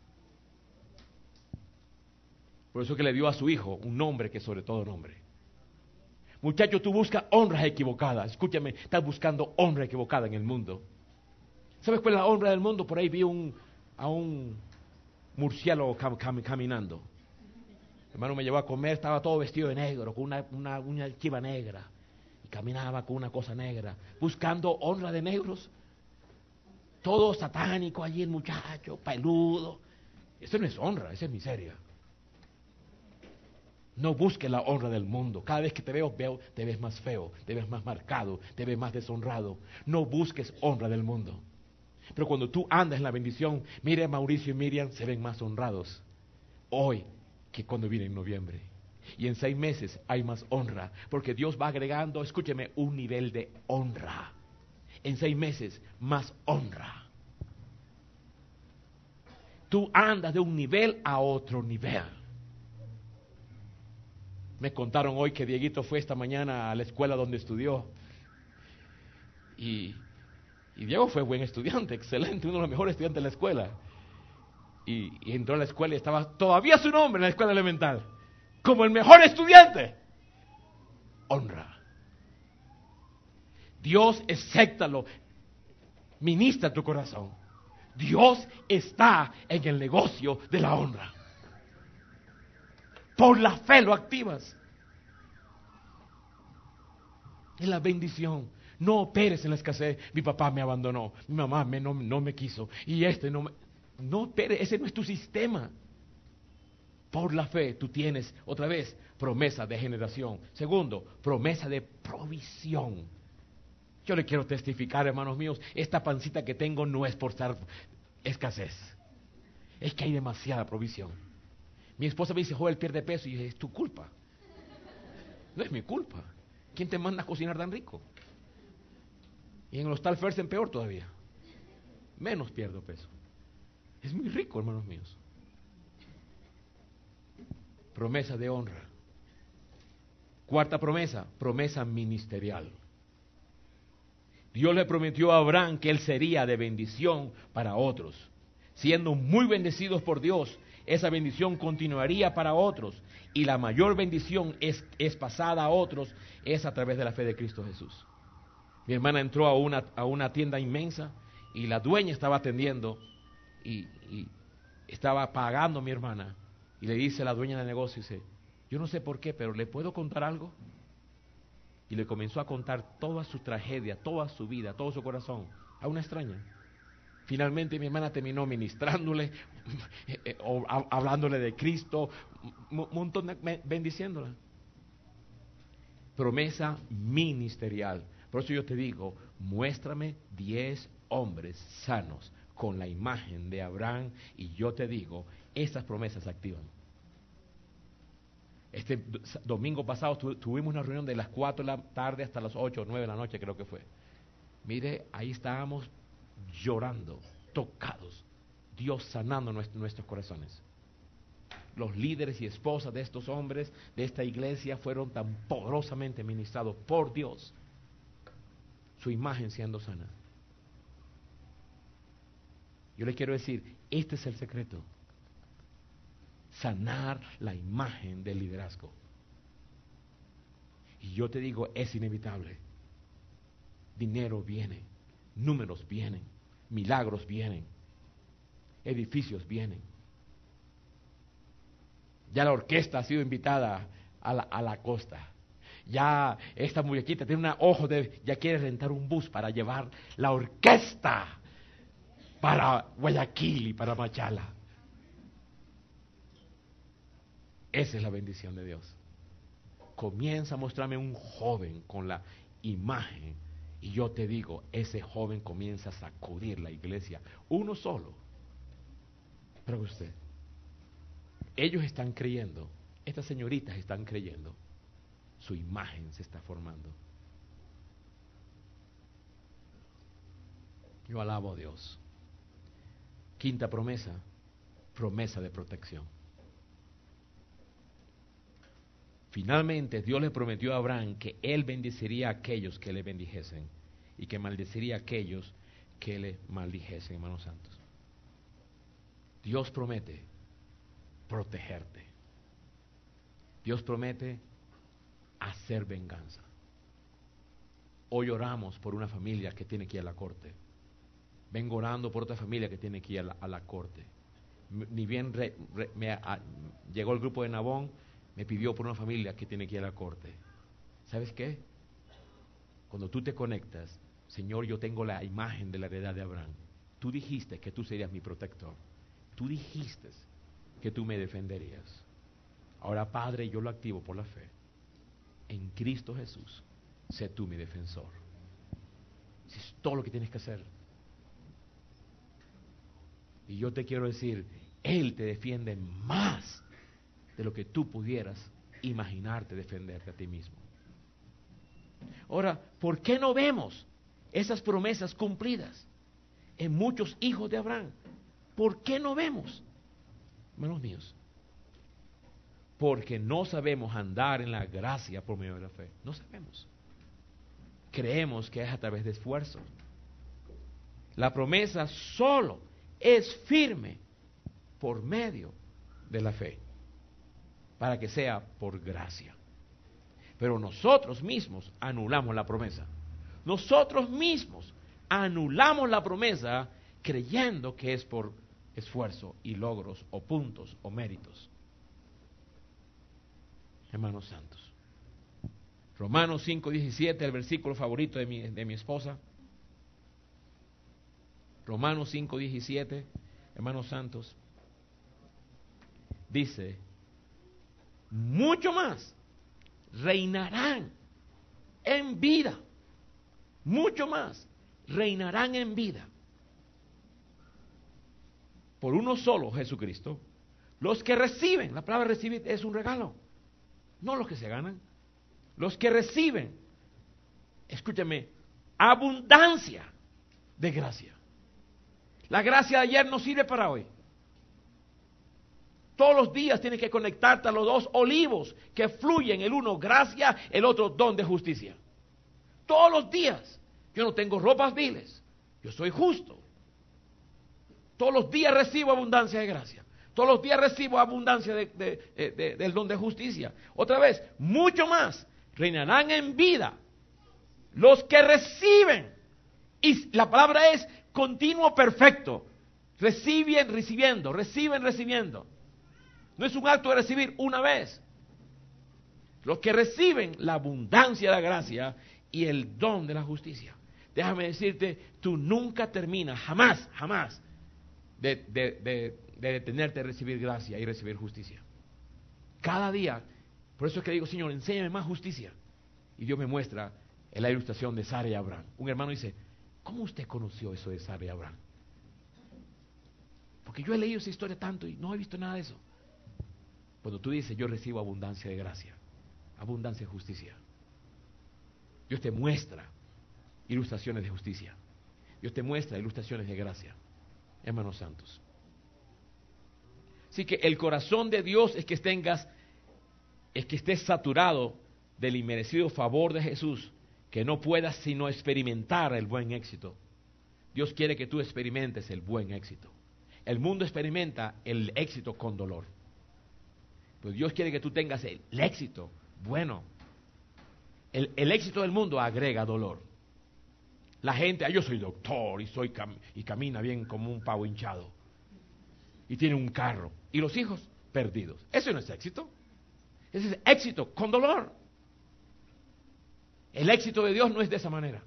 S2: Por eso que le dio a su hijo un nombre que es sobre todo nombre. Muchacho, tú buscas honras equivocadas. Escúchame, estás buscando honra equivocada en el mundo. ¿Sabes cuál es la honra del mundo? Por ahí vi a un murciélago caminando. Mi hermano me llevó a comer, estaba todo vestido de negro, con una chiva negra. Y caminaba con una cosa negra, buscando honra de negros. Todo satánico allí el muchacho, peludo. Eso no es honra, eso es miseria. No busques la honra del mundo. Cada vez que te veo, te ves más feo, te ves más marcado, te ves más deshonrado. No busques honra del mundo. Pero cuando tú andas en la bendición, mire, Mauricio y Miriam se ven más honrados hoy que cuando viene en noviembre. Y en 6 meses hay más honra, porque Dios va agregando, escúcheme, un nivel de honra. En 6 meses, más honra. Tú andas de un nivel a otro nivel. Me contaron hoy que Dieguito fue esta mañana a la escuela donde estudió. Y Diego fue buen estudiante, excelente, uno de los mejores estudiantes de la escuela. Y entró a la escuela y estaba todavía su nombre en la escuela elemental. Como el mejor estudiante. Honra. Dios, acéptalo. Ministra tu corazón. Dios está en el negocio de la honra. Por la fe lo activas. Es la bendición. No operes en la escasez. Mi papá me abandonó. Mi mamá no me quiso. Y no operes. Ese no es tu sistema. Por la fe tú tienes, otra vez, promesa de generación. Segundo, promesa de provisión. Yo le quiero testificar, hermanos míos, esta pancita que tengo no es por estar escasez. Es que hay demasiada provisión. Mi esposa me dice, Joel, pierde peso. Y yo dije, es tu culpa. No es mi culpa. ¿Quién te manda a cocinar tan rico? Y en el Hostal Fersen peor todavía. Menos pierdo peso. Es muy rico, hermanos míos. Promesa de honra. Cuarta promesa, promesa ministerial. Dios le prometió a Abraham que él sería de bendición para otros. Siendo muy bendecidos por Dios, esa bendición continuaría para otros. Y la mayor bendición es pasada a otros, es a través de la fe de Cristo Jesús. Mi hermana entró a una tienda inmensa y la dueña estaba atendiendo y estaba pagando a mi hermana. Y le dice a la dueña del negocio, dice, yo no sé por qué, pero ¿le puedo contar algo? Y le comenzó a contar toda su tragedia, toda su vida, todo su corazón a una extraña. Finalmente mi hermana terminó ministrándole, hablándole de Cristo, un montón bendiciéndola. Promesa ministerial. Por eso yo te digo, muéstrame 10 hombres sanos con la imagen de Abraham y yo te digo, esas promesas se activan. Este domingo pasado tuvimos una reunión de las 4 de la tarde hasta las 8 o 9 de la noche, creo que fue. Mire, ahí estábamos llorando, tocados, Dios sanando nuestros corazones. Los líderes y esposas de estos hombres de esta iglesia fueron tan poderosamente ministrados por Dios, su imagen siendo sana. Yo le quiero decir, este es el secreto. Sanar la imagen del liderazgo. Y yo te digo, es inevitable. dinero viene, números vienen, milagros vienen, edificios vienen. Ya la orquesta ha sido invitada a la costa. Ya esta muñequita tiene un ojo ya quiere rentar un bus para llevar la orquesta para Guayaquil y para Machala. Esa es la bendición de Dios. Comienza a mostrarme un joven con la imagen y yo te digo, ese joven comienza a sacudir la iglesia, uno solo. Pero usted, ellos están creyendo, estas señoritas están creyendo, su imagen se está formando. Yo alabo a Dios. Quinta promesa, promesa de protección. Finalmente Dios le prometió a Abraham que él bendeciría a aquellos que le bendijesen y que maldeciría a aquellos que le maldijesen, hermanos santos. Dios promete protegerte. Dios promete hacer venganza. Hoy oramos por una familia que tiene que ir a la corte. Vengo orando por otra familia que tiene que ir a la corte. Ni bien llegó el grupo de Nabón, me pidió por una familia que tiene que ir a la corte. ¿Sabes qué? Cuando tú te conectas, Señor, yo tengo la imagen de la heredad de Abraham. Tú dijiste que tú serías mi protector. Tú dijiste que tú me defenderías. Ahora, Padre, yo lo activo por la fe. En Cristo Jesús, sé tú mi defensor. Eso es todo lo que tienes que hacer. Y yo te quiero decir, Él te defiende más de lo que tú pudieras imaginarte defenderte a ti mismo. Ahora, ¿por qué no vemos esas promesas cumplidas en muchos hijos de Abraham? ¿Por qué no vemos? Hermanos míos, porque no sabemos andar en la gracia por medio de la fe. No sabemos. Creemos que es a través de esfuerzo. La promesa solo es firme por medio de la fe, para que sea por gracia. Pero nosotros mismos anulamos la promesa. Nosotros mismos anulamos la promesa creyendo que es por esfuerzo y logros o puntos o méritos. Hermanos santos, Romanos 5:17, el versículo favorito de mi esposa. Romanos 5:17, hermanos santos, dice: mucho más reinarán en vida, mucho más reinarán en vida por uno solo, Jesucristo, los que reciben. La palabra recibir es un regalo, no los que se ganan. Los que reciben, escúchame, abundancia de gracia. La gracia de ayer no sirve para hoy. Todos los días tienes que conectarte a los dos olivos que fluyen, el uno gracia, el otro don de justicia. Todos los días. Yo no tengo ropas viles, yo soy justo. Todos los días recibo abundancia de gracia. Todos los días recibo abundancia del don de justicia. Otra vez, mucho más reinarán en vida los que reciben. Y la palabra es continuo perfecto. Reciben recibiendo, reciben recibiendo. No es un acto de recibir una vez. Los que reciben la abundancia de la gracia y el don de la justicia. Déjame decirte, tú nunca terminas, jamás, jamás, de detenerte a recibir gracia y recibir justicia. Cada día, por eso es que digo, Señor, enséñame más justicia. Y Dios me muestra en la ilustración de Sara y Abraham. Un hermano dice, ¿cómo usted conoció eso de Sara y Abraham? Porque yo he leído esa historia tanto y no he visto nada de eso. Cuando tú dices, yo recibo abundancia de gracia, abundancia de justicia, Dios te muestra ilustraciones de justicia. Dios te muestra ilustraciones de gracia, hermanos santos. Así que el corazón de Dios es que estés saturado del inmerecido favor de Jesús, que no puedas sino experimentar el buen éxito. Dios quiere que tú experimentes el buen éxito. El mundo experimenta el éxito con dolor. Pero Dios quiere que tú tengas el éxito bueno. El éxito del mundo agrega dolor. La gente, yo soy doctor y camina bien como un pavo hinchado. Y tiene un carro. Y los hijos perdidos. Eso no es éxito. Ese es éxito con dolor. El éxito de Dios no es de esa manera.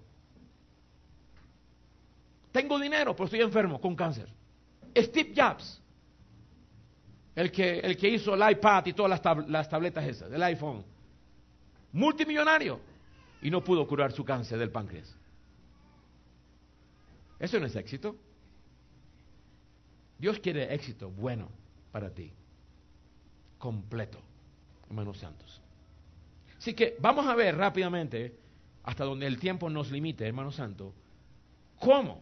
S2: Tengo dinero, pero estoy enfermo con cáncer. Steve Jobs, el que hizo el iPad y todas las tabletas esas, el iPhone, multimillonario, y no pudo curar su cáncer del páncreas. Eso no es éxito. Dios quiere éxito bueno para ti, completo, hermanos santos. Así que vamos a ver rápidamente, hasta donde el tiempo nos limite, hermanos santos, cómo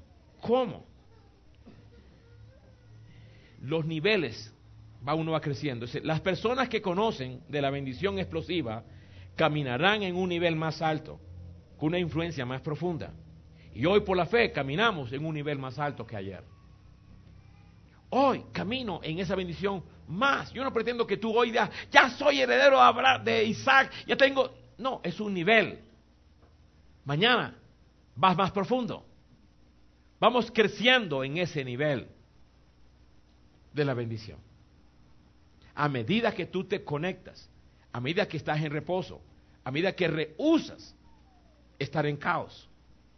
S2: los niveles uno va creciendo. Las personas que conocen de la bendición explosiva caminarán en un nivel más alto, con una influencia más profunda. Y hoy por la fe caminamos en un nivel más alto que ayer. Hoy camino en esa bendición más. Yo no pretendo que tú hoy digas, ya soy heredero de Isaac, ya tengo... No, es un nivel. Mañana vas más profundo. Vamos creciendo en ese nivel de la bendición. A medida que tú te conectas, a medida que estás en reposo, a medida que rehusas estar en caos,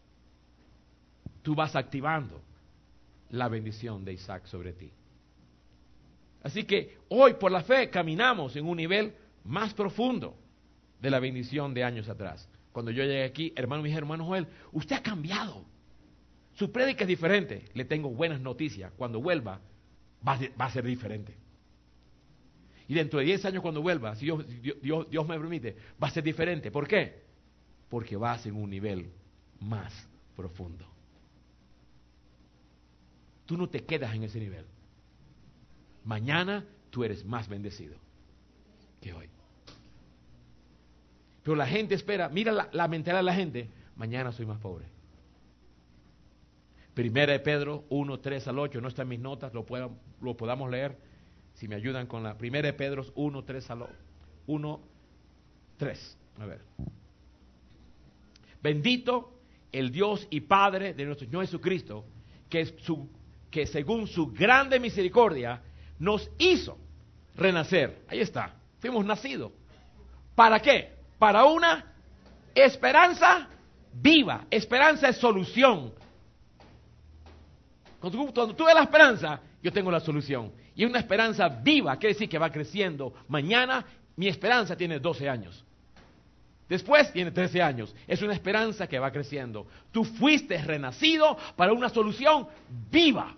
S2: tú vas activando la bendición de Isaac sobre ti. Así que hoy por la fe caminamos en un nivel más profundo de la bendición de años atrás. Cuando yo llegué aquí, hermano, me dijeron, hermano Joel, usted ha cambiado. Su prédica es diferente. Le tengo buenas noticias. Cuando vuelva, va a ser diferente. Y dentro de 10 años cuando vuelva, si Dios me permite, va a ser diferente. ¿Por qué? Porque vas en un nivel más profundo. Tú no te quedas en ese nivel. Mañana tú eres más bendecido que hoy. Pero la gente espera, mira la mentalidad de la gente, mañana soy más pobre. Primera de Pedro 1, 3 al 8, no está en mis notas, lo podamos leer, si me ayudan con la Primera de Pedro 1, 3 al 1, 3. A ver. Bendito el Dios y Padre de nuestro Señor Jesucristo, que según su grande misericordia nos hizo renacer. Ahí está, fuimos nacidos. ¿Para qué? Para una esperanza viva. Esperanza es solución. Cuando tú ves la esperanza, yo tengo la solución. Y es una esperanza viva, quiere decir que va creciendo. Mañana mi esperanza tiene 12 años. Después tiene 13 años. Es una esperanza que va creciendo. Tú fuiste renacido para una solución viva.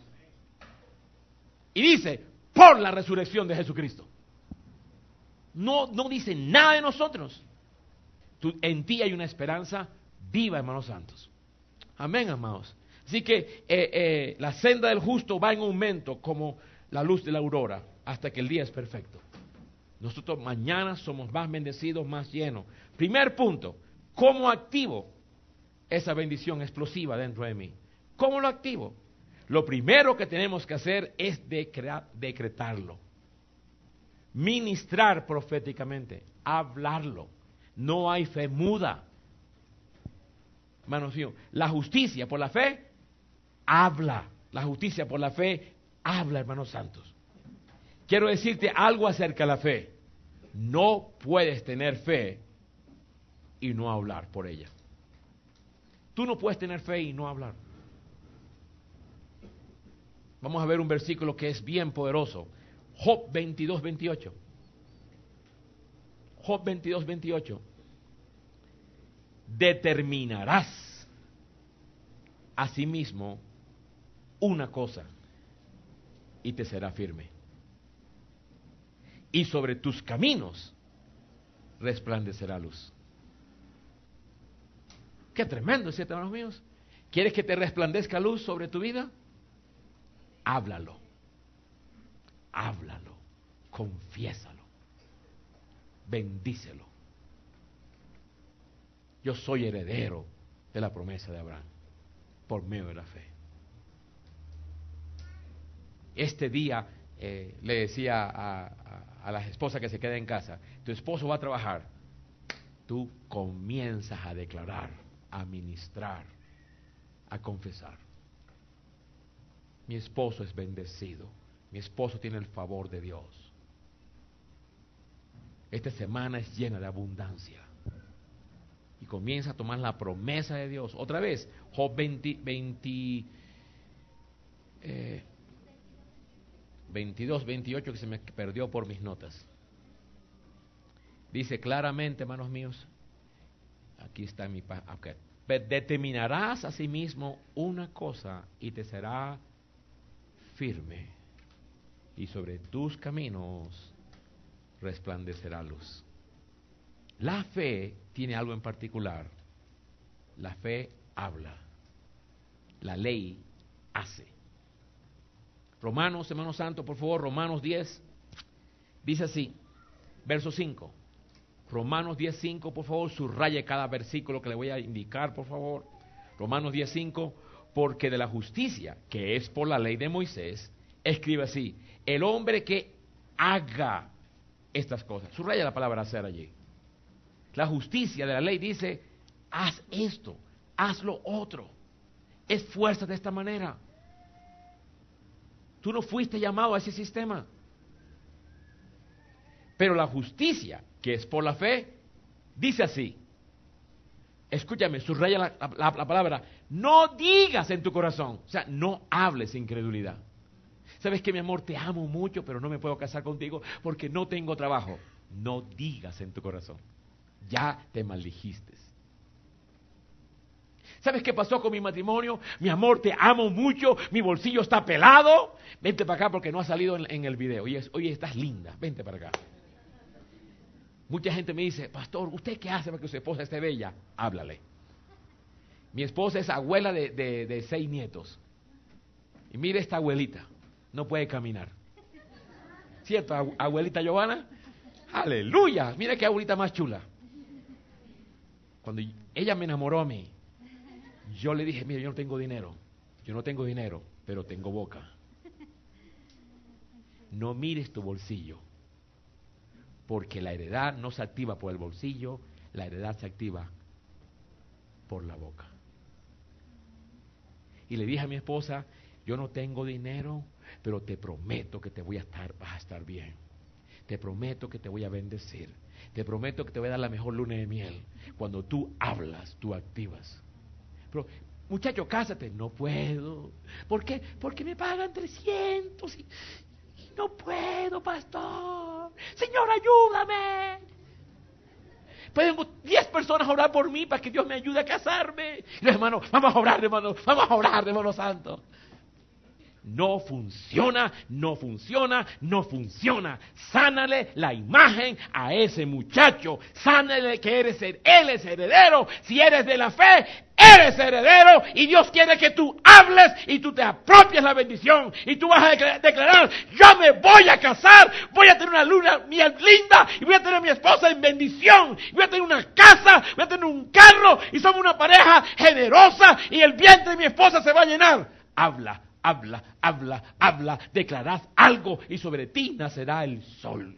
S2: Y dice, por la resurrección de Jesucristo. No dice nada de nosotros. En ti hay una esperanza viva, hermanos santos. Amén, amados. Así que la senda del justo va en aumento como la luz de la aurora hasta que el día es perfecto. Nosotros mañana somos más bendecidos, más llenos. Primer punto, ¿cómo activo esa bendición explosiva dentro de mí? ¿Cómo lo activo? Lo primero que tenemos que hacer es decretarlo. Ministrar proféticamente, hablarlo. No hay fe muda. Hermanos míos, la justicia por la fe habla. La justicia por la fe habla, hermanos santos. Quiero decirte algo acerca de la fe. No puedes tener fe y no hablar por ella. Tú no puedes tener fe y no hablar. Vamos a ver un versículo que es bien poderoso. Job 22, 28. Job 22, 28. Determinarás asimismo una cosa y te será firme. Y sobre tus caminos resplandecerá luz. Qué tremendo, ¿cierto, hermanos míos? ¿Quieres que te resplandezca luz sobre tu vida? Háblalo. Háblalo. Confiésalo. Bendícelo. Yo soy heredero de la promesa de Abraham por medio de la fe. Este día le decía a la esposa que se queda en casa, tu esposo va a trabajar, tú comienzas a declarar, a ministrar a confesar. Mi esposo es bendecido. Mi esposo tiene el favor de Dios. Esta semana es llena de abundancia. Y comienza a tomar la promesa de Dios. Otra vez, Job 22, 28, que se me perdió por mis notas. Dice claramente, hermanos míos, aquí está mi okay. Determinarás a sí mismo una cosa y te será firme, y sobre tus caminos resplandecerá luz. La fe tiene algo en particular. La fe habla. La ley hace. Romanos, hermano santo, por favor, Romanos 10, dice así, verso 5. Romanos 10:5, por favor, subraye cada versículo que le voy a indicar, por favor. Romanos 10:5, porque de la justicia, que es por la ley de Moisés, escribe así, el hombre que haga estas cosas. Subraya la palabra hacer allí. La justicia de la ley dice, haz esto, haz lo otro. Esfuérzate de esta manera. Tú no fuiste llamado a ese sistema. Pero la justicia, que es por la fe, dice así. Escúchame, subraya la palabra. No digas en tu corazón. O sea, no hables incredulidad. ¿Sabes qué, mi amor? Te amo mucho, pero no me puedo casar contigo porque no tengo trabajo. No digas en tu corazón. Ya te maldijiste. ¿Sabes qué pasó con mi matrimonio? Mi amor, te amo mucho, mi bolsillo está pelado. Vente para acá porque no ha salido en el video. Oye, estás linda, vente para acá. Mucha gente me dice, pastor, ¿usted qué hace para que su esposa esté bella? Háblale. Mi esposa es abuela de 6 nietos. Y mire esta abuelita, no puede caminar. ¿Cierto, abuelita Giovanna? ¡Aleluya! Mira qué abuelita más chula. Cuando ella me enamoró a mí, yo le dije, mira, yo no tengo dinero, pero tengo boca. No mires tu bolsillo, porque la heredad no se activa por el bolsillo, la heredad se activa por la boca. Y le dije a mi esposa, yo no tengo dinero, pero te prometo que vas a estar bien. Te prometo que te voy a bendecir. Te prometo que te voy a dar la mejor luna de miel. Cuando tú hablas, tú activas. Pero, muchacho, cásate. No puedo. ¿Por qué? Porque me pagan 300 y no puedo, pastor. Señor, ayúdame. Pueden 10 personas orar por mí para que Dios me ayude a casarme. Y los hermanos, vamos a orar, hermano. Vamos a orar, hermano santo. No funciona, no funciona, no funciona. Sánale la imagen a ese muchacho. Sánale que él es heredero. Si eres de la fe, eres heredero. Y Dios quiere que tú hables y tú te apropies la bendición. Y tú vas a declarar, yo me voy a casar, voy a tener una luna miel linda y voy a tener a mi esposa en bendición. Y voy a tener una casa, voy a tener un carro y somos una pareja generosa y el vientre de mi esposa se va a llenar. Habla. Habla, habla, habla, declarad algo y sobre ti nacerá el sol.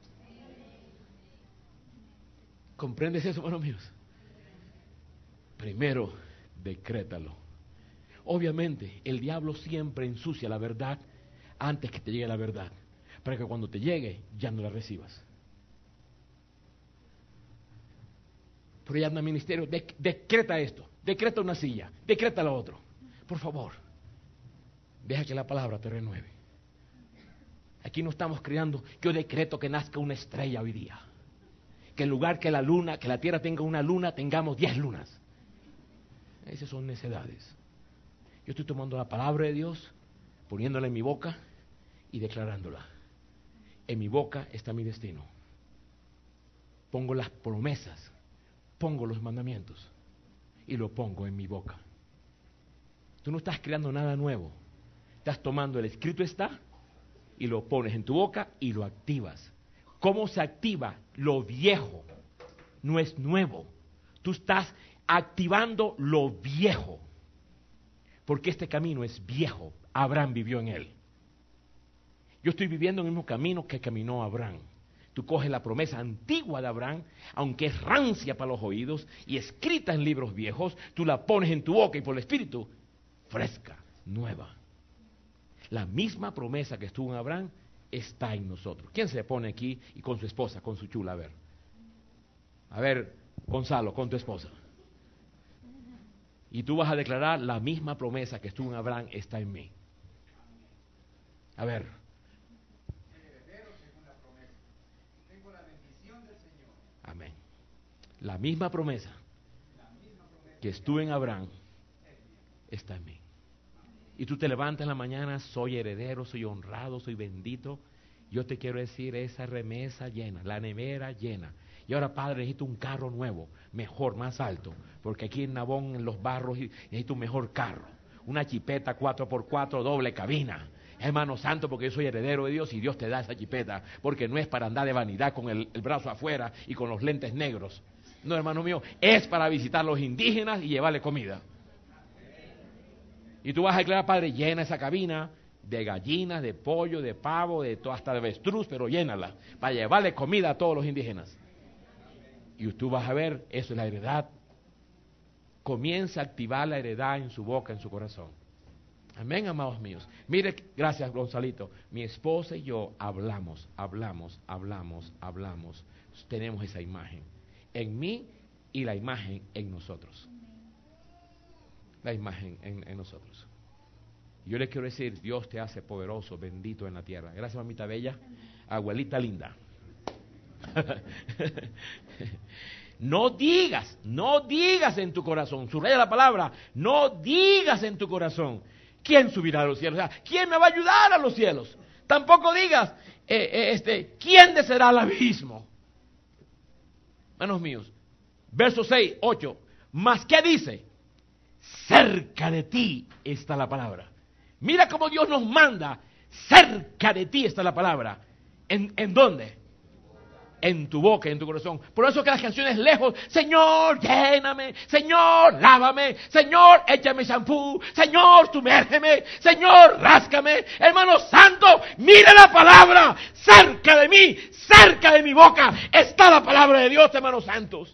S2: ¿Comprendes eso, hermanos míos? Primero, decrétalo. Obviamente, el diablo siempre ensucia la verdad antes que te llegue la verdad, para que cuando te llegue ya no la recibas. Pero ya anda al ministerio, decreta esto, decreta una silla, decreta lo otro. Por favor. Deja que la palabra te renueve. Aquí no estamos creando, yo decreto que nazca una estrella hoy día. Que en lugar que la tierra tenga una luna, tengamos 10 lunas. Esas son necedades. Yo estoy tomando la palabra de Dios, poniéndola en mi boca y declarándola. En mi boca está mi destino. Pongo las promesas, pongo los mandamientos y lo pongo en mi boca. Tú no estás creando nada nuevo. Estás tomando el escrito está y lo pones en tu boca y lo activas. ¿Cómo se activa? Lo viejo no es nuevo. Tú estás activando lo viejo. Porque este camino es viejo. Abraham vivió en él. Yo estoy viviendo en el mismo camino que caminó Abraham. Tú coges la promesa antigua de Abraham, aunque es rancia para los oídos y escrita en libros viejos, tú la pones en tu boca y por el Espíritu fresca, nueva. La misma promesa que estuvo en Abraham está en nosotros. ¿Quién se pone aquí y con su esposa, con su chula? A ver, Gonzalo, con tu esposa. Y tú vas a declarar: la misma promesa que estuvo en Abraham está en mí. A ver. Amén. La misma promesa que estuvo en Abraham está en mí. Y tú te levantas en la mañana: soy heredero, soy honrado, soy bendito. Yo te quiero decir, esa remesa llena, la nevera llena. Y ahora, Padre, necesito un carro nuevo, mejor, más alto, porque aquí en Nabón, en los barros, necesito un mejor carro. Una chipeta 4x4, doble cabina. Hermano santo, porque yo soy heredero de Dios y Dios te da esa chipeta, porque no es para andar de vanidad con el brazo afuera y con los lentes negros. No, hermano mío, es para visitar a los indígenas y llevarle comida. Y tú vas a declarar: Padre, llena esa cabina de gallinas, de pollo, de pavo, hasta de avestruz, pero llénala para llevarle comida a todos los indígenas. Y tú vas a ver, eso es la heredad. Comienza a activar la heredad en su boca, en su corazón. Amén, amados míos. Mire, gracias, Gonzalito. Mi esposa y yo hablamos. Tenemos esa imagen en mí y la imagen en nosotros. La imagen en nosotros. Yo le quiero decir: Dios te hace poderoso, bendito en la tierra. Gracias, mamita bella, abuelita linda. No digas en tu corazón, subraya la palabra, no digas en tu corazón: ¿quién subirá a los cielos? O sea, ¿quién me va a ayudar a los cielos? Tampoco digas, ¿quién descenderá al abismo? Hermanos míos, versos 6, 8, ¿más qué dice? Cerca de ti está la palabra. Mira cómo Dios nos manda: cerca de ti está la palabra. ¿En dónde? En tu boca, en tu corazón. Por eso que las canciones lejos: Señor, lléname, Señor, lávame, Señor, échame shampoo, Señor, sumérgeme, Señor, ráscame. Hermano santo, mire la palabra. Cerca de mí, cerca de mi boca está la palabra de Dios, hermanos santos.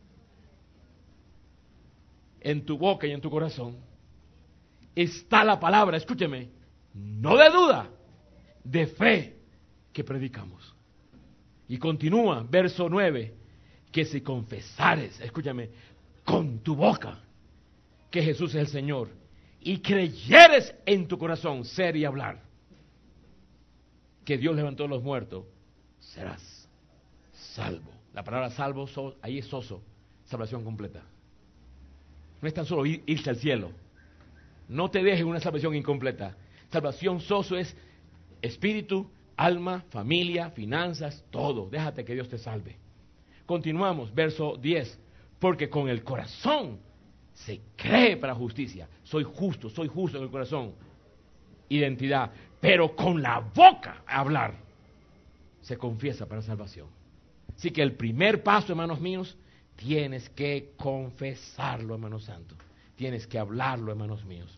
S2: En tu boca y en tu corazón está la palabra, escúcheme, no de duda, de fe que predicamos. Y continúa, verso 9, que si confesares, escúchame, con tu boca que Jesús es el Señor y creyeres en tu corazón, ser y hablar, que Dios levantó a los muertos, serás salvo. La palabra salvo, ahí es soso, salvación completa. No es tan solo irse al cielo. No te dejes una salvación incompleta. Salvación soso es espíritu, alma, familia, finanzas, todo. Déjate que Dios te salve. Continuamos, verso 10. Porque con el corazón se cree para justicia. Soy justo en el corazón. Identidad. Pero con la boca hablar se confiesa para salvación. Así que el primer paso, hermanos míos, tienes que confesarlo, hermanos santos. Tienes que hablarlo, hermanos míos.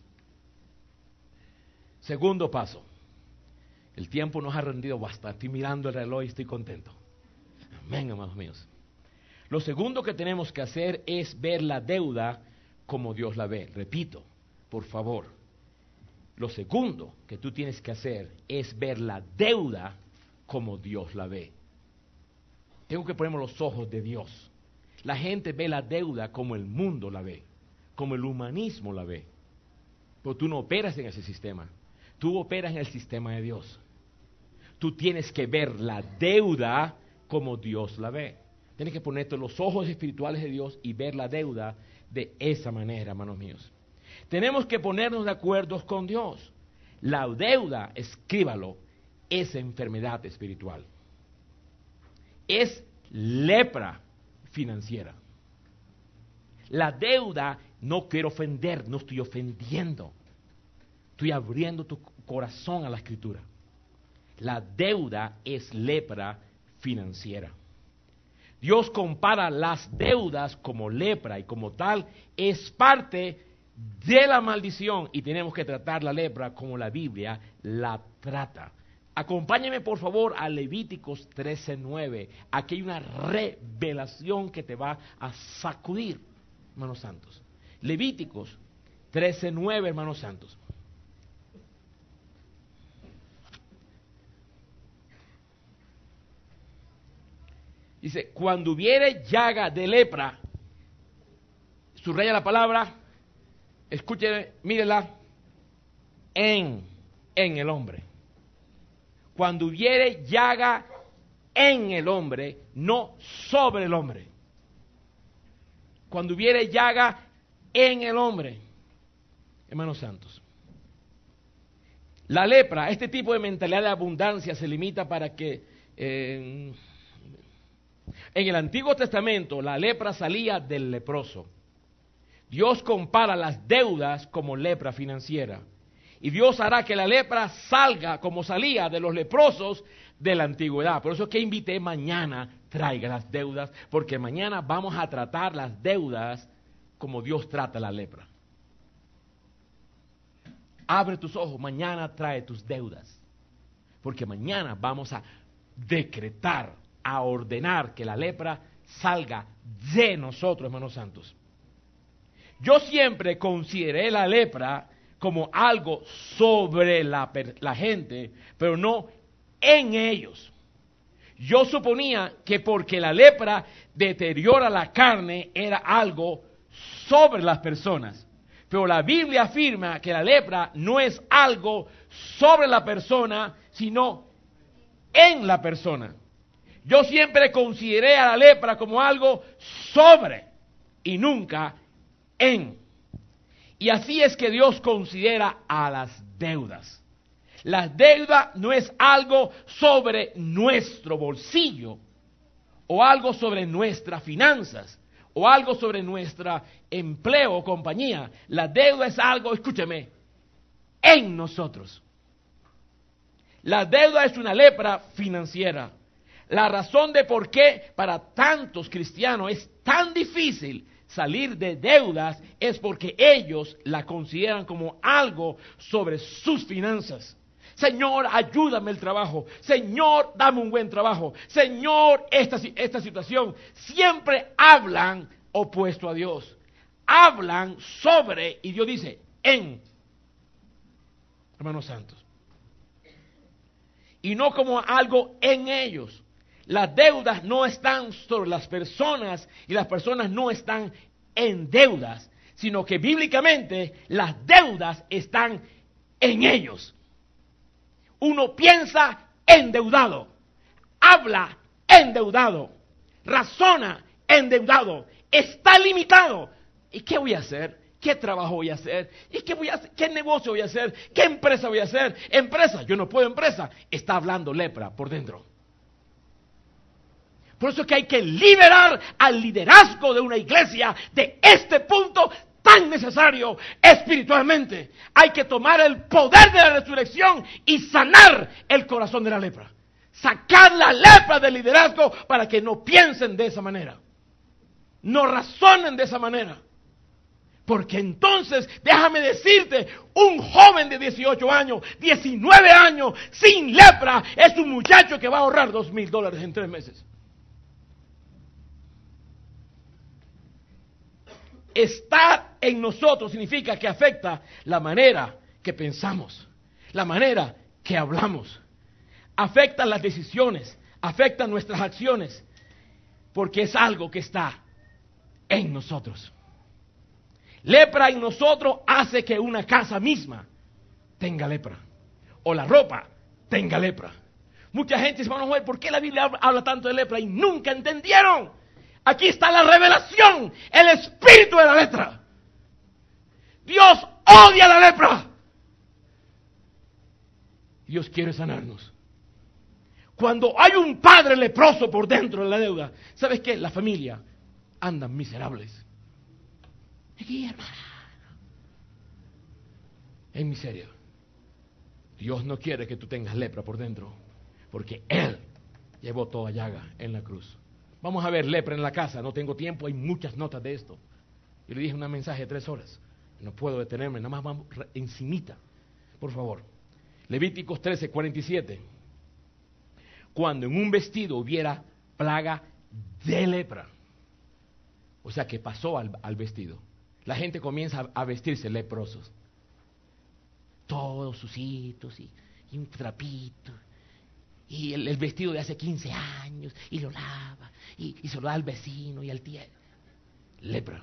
S2: Segundo paso. El tiempo nos ha rendido bastante. Estoy mirando el reloj y estoy contento. Amén, hermanos míos. Lo segundo que tenemos que hacer es ver la deuda como Dios la ve. Repito, por favor. Lo segundo que tú tienes que hacer es ver la deuda como Dios la ve. Tengo que ponerme los ojos de Dios. La gente ve la deuda como el mundo la ve, como el humanismo la ve. Pero tú no operas en ese sistema. Tú operas en el sistema de Dios. Tú tienes que ver la deuda como Dios la ve. Tienes que ponerte los ojos espirituales de Dios y ver la deuda de esa manera, hermanos míos. Tenemos que ponernos de acuerdo con Dios. La deuda, escríbalo, es enfermedad espiritual. Es lepra financiera. La deuda, no quiero ofender, no estoy ofendiendo. Estoy abriendo tu corazón a la escritura. La deuda es lepra financiera. Dios compara las deudas como lepra y como tal es parte de la maldición y tenemos que tratar la lepra como la Biblia la trata. Acompáñame por favor a Levíticos 13:9. Aquí hay una revelación que te va a sacudir, hermanos santos. Levíticos 13:9, hermanos santos. Dice, cuando hubiere llaga de lepra, subraya la palabra, escúcheme, mírela, en el hombre. Cuando hubiere llaga en el hombre, no sobre el hombre. Cuando hubiere llaga en el hombre, hermanos santos. La lepra, este tipo de mentalidad de abundancia se limita para que en el Antiguo Testamento la lepra salía del leproso. Dios compara las deudas como lepra financiera. Y Dios hará que la lepra salga como salía de los leprosos de la antigüedad. Por eso es que invité mañana, traiga las deudas, porque mañana vamos a tratar las deudas como Dios trata la lepra. Abre tus ojos, mañana trae tus deudas. Porque mañana vamos a decretar, a ordenar que la lepra salga de nosotros, hermanos santos. Yo siempre consideré la lepra como algo sobre la gente, pero no en ellos. Yo suponía que porque la lepra deteriora la carne era algo sobre las personas. Pero la Biblia afirma que la lepra no es algo sobre la persona, sino en la persona. Yo siempre consideré a la lepra como algo sobre y nunca en. Y así es que Dios considera a las deudas. La deuda no es algo sobre nuestro bolsillo, o algo sobre nuestras finanzas, o algo sobre nuestro empleo o compañía. La deuda es algo, escúcheme, en nosotros. La deuda es una lepra financiera. La razón de por qué para tantos cristianos es tan difícil salir de deudas es porque ellos la consideran como algo sobre sus finanzas. Señor, ayúdame el trabajo. Señor, dame un buen trabajo. Señor, esta situación. Siempre hablan opuesto a Dios. Hablan sobre, y Dios dice, en. Hermanos santos. Y no como algo en ellos. Las deudas no están sobre las personas y las personas no están en deudas, sino que bíblicamente las deudas están en ellos. Uno piensa endeudado, habla endeudado, razona endeudado, está limitado. ¿Y qué voy a hacer? ¿Qué trabajo voy a hacer? ¿Y qué voy a hacer? ¿Qué negocio voy a hacer? ¿Qué empresa voy a hacer? Empresa, yo no puedo empresa. Está hablando lepra por dentro. Por eso es que hay que liberar al liderazgo de una iglesia de este punto tan necesario espiritualmente. Hay que tomar el poder de la resurrección y sanar el corazón de la lepra. Sacar la lepra del liderazgo para que no piensen de esa manera. No razonen de esa manera. Porque entonces, déjame decirte, un joven de 18 años, 19 años, sin lepra, es un muchacho que va a ahorrar $2,000 en 3 meses. Estar en nosotros significa que afecta la manera que pensamos, la manera que hablamos, afecta las decisiones, afecta nuestras acciones, porque es algo que está en nosotros. Lepra en nosotros hace que una casa misma tenga lepra, o la ropa tenga lepra. Mucha gente dice, bueno, ¿por qué la Biblia habla tanto de lepra? Y nunca entendieron. Aquí está la revelación, el espíritu de la lepra. Dios odia la lepra. Dios quiere sanarnos. Cuando hay un padre leproso por dentro de la deuda, ¿sabes qué? La familia andan miserables. Aquí, hermano, en miseria. Dios no quiere que tú tengas lepra por dentro, porque Él llevó toda llaga en la cruz. Vamos a ver lepra en la casa, no tengo tiempo, hay muchas notas de esto. Yo le dije un mensaje de 3 horas, no puedo detenerme, nada más vamos encimita, por favor. Levíticos 13:47. Cuando en un vestido hubiera plaga de lepra, o sea que pasó al vestido. la gente comienza a vestirse leprosos. Todos sucitos y un trapito. Y el vestido de hace 15 años, y lo lava, y se lo da al vecino y al tío. Lepra.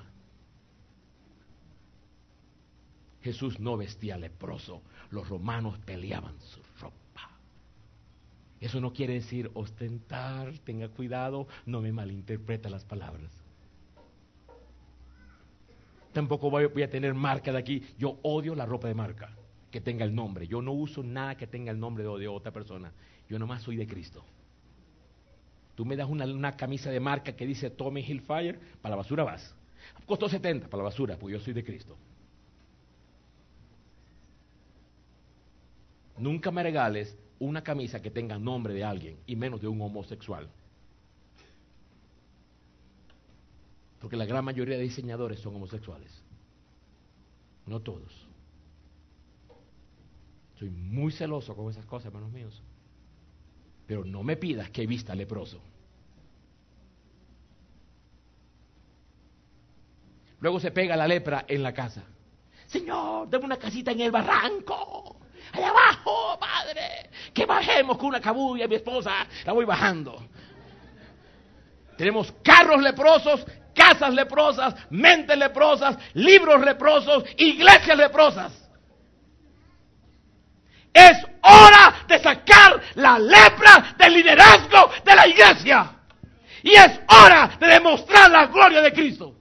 S2: Jesús no vestía leproso. Los romanos peleaban su ropa. Eso no quiere decir ostentar, tenga cuidado, no me malinterpreta las palabras. Tampoco voy a tener marca de aquí. Yo odio la ropa de marca que tenga el nombre. Yo no uso nada que tenga el nombre de otra persona. Yo nomás soy de Cristo. Tú me das una camisa de marca que dice Tommy Hilfiger, para la basura vas. Costó 70 para la basura, porque yo soy de Cristo. Nunca me regales una camisa que tenga nombre de alguien, y menos de un homosexual. Porque la gran mayoría de diseñadores son homosexuales. No todos. Soy muy celoso con esas cosas, hermanos míos. Pero no me pidas que vista leproso. Luego se pega la lepra en la casa. Señor, dame una casita en el barranco. Allá abajo, padre. Que bajemos con una cabulla, mi esposa. La voy bajando. Tenemos carros leprosos, casas leprosas, mentes leprosas, libros leprosos, iglesias leprosas. Es hora de sacar la lepra del liderazgo de la iglesia. Y es hora de demostrar la gloria de Cristo.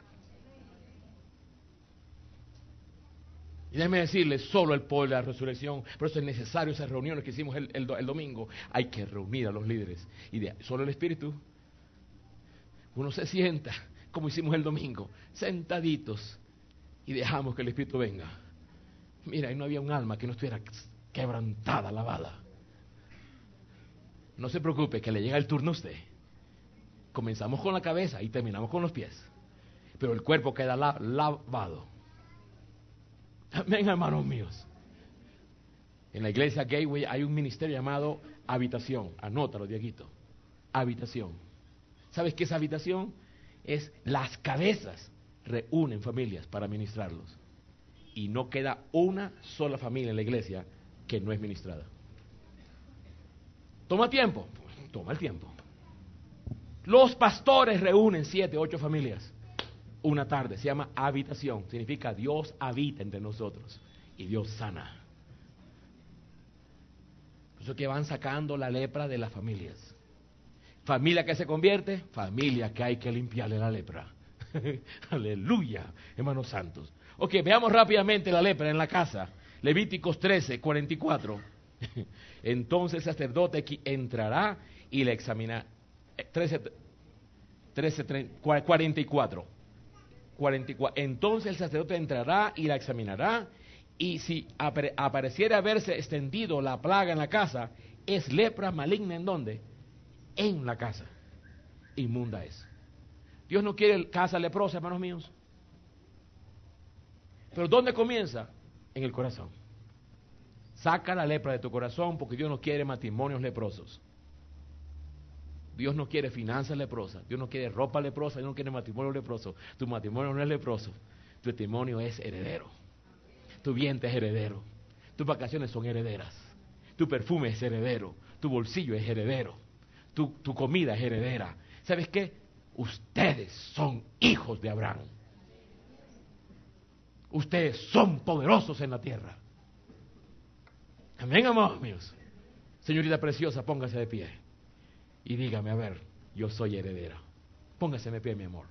S2: Y déjeme decirles, solo el poder de la resurrección. Por eso es necesario esas reuniones que hicimos el domingo. Hay que reunir a los líderes. Y solo el Espíritu. Uno se sienta, como hicimos el domingo, sentaditos. Y dejamos que el Espíritu venga. Mira, ahí no había un alma que no estuviera quebrantada, lavada. No se preocupe, que le llega el turno a usted. Comenzamos con la cabeza y terminamos con los pies. Pero el cuerpo queda lavado. Amén, hermanos míos. En la iglesia Gateway hay un ministerio llamado habitación. Anótalo, Dieguito. Habitación. ¿Sabes qué es habitación? Es las cabezas reúnen familias para ministrarlos. Y no queda una sola familia en la iglesia que no es ministrada. ¿Toma tiempo? Toma el tiempo. Los pastores reúnen 7, 8 familias una tarde. Se llama habitación. Significa Dios habita entre nosotros y Dios sana. Por eso que van sacando la lepra de las familias. Familia que se convierte, familia que hay que limpiarle la lepra. Aleluya, hermanos santos. Ok, veamos rápidamente la lepra en la casa. Levíticos 13, 44. Entonces el sacerdote entrará y le examinará. 44. Entonces el sacerdote entrará y la examinará. Y si apareciera haberse extendido la plaga en la casa, es lepra maligna. ¿En dónde? En la casa. Inmunda es. Dios no quiere casa leprosa, hermanos míos. Pero ¿dónde comienza? En el corazón. Saca la lepra de tu corazón, porque Dios no quiere matrimonios leprosos. Dios no quiere finanzas leprosas. Dios no quiere ropa leprosa. Dios no quiere matrimonio leproso. Tu matrimonio no es leproso. Tu testimonio es heredero. Tu vientre es heredero. Tus vacaciones son herederas. Tu perfume es heredero. Tu bolsillo es heredero. Tu comida es heredera. ¿Sabes qué? Ustedes son hijos de Abraham. Ustedes son poderosos en la tierra. Amén, amados míos. Señorita preciosa, póngase de pie. Y dígame, a ver, yo soy heredera. Póngase de pie, mi amor.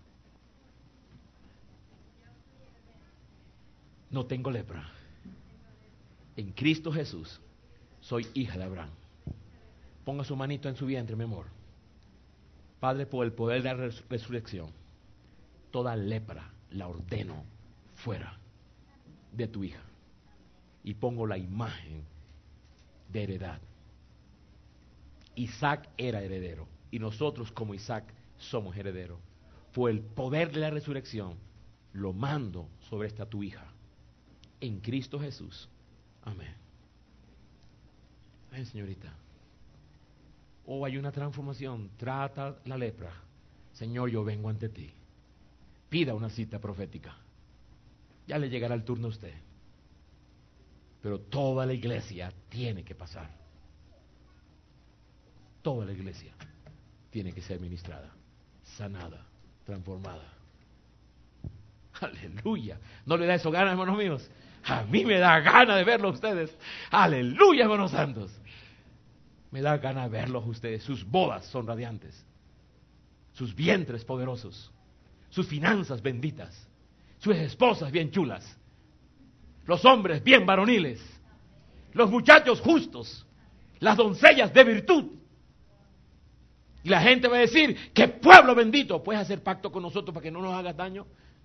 S2: No tengo lepra. En Cristo Jesús soy hija de Abraham. Ponga su manito en su vientre, mi amor. Padre, por el poder de la resurrección, toda lepra la ordeno fuera de tu hija. Y pongo la imagen de heredad. Isaac era heredero. Y nosotros como Isaac somos herederos. Por el poder de la resurrección, lo mando sobre esta tu hija. En Cristo Jesús. Amén. Amén, señorita. Oh, hay una transformación. Trata la lepra. Señor, yo vengo ante ti. Pida una cita profética. Ya le llegará el turno a usted. Pero toda la iglesia tiene que pasar. Toda la iglesia tiene que ser ministrada, sanada, transformada. Aleluya. ¿No le da eso ganas, hermanos míos? A mí me da ganas de verlos ustedes. Aleluya, hermanos santos. Me da ganas de verlos ustedes. Sus bodas son radiantes. Sus vientres poderosos. Sus finanzas benditas. Sus esposas bien chulas. Los hombres bien varoniles. Los muchachos justos. Las doncellas de virtud. Y la gente va a decir, ¡qué pueblo bendito! ¿Puedes hacer pacto con nosotros para que no nos hagas daño?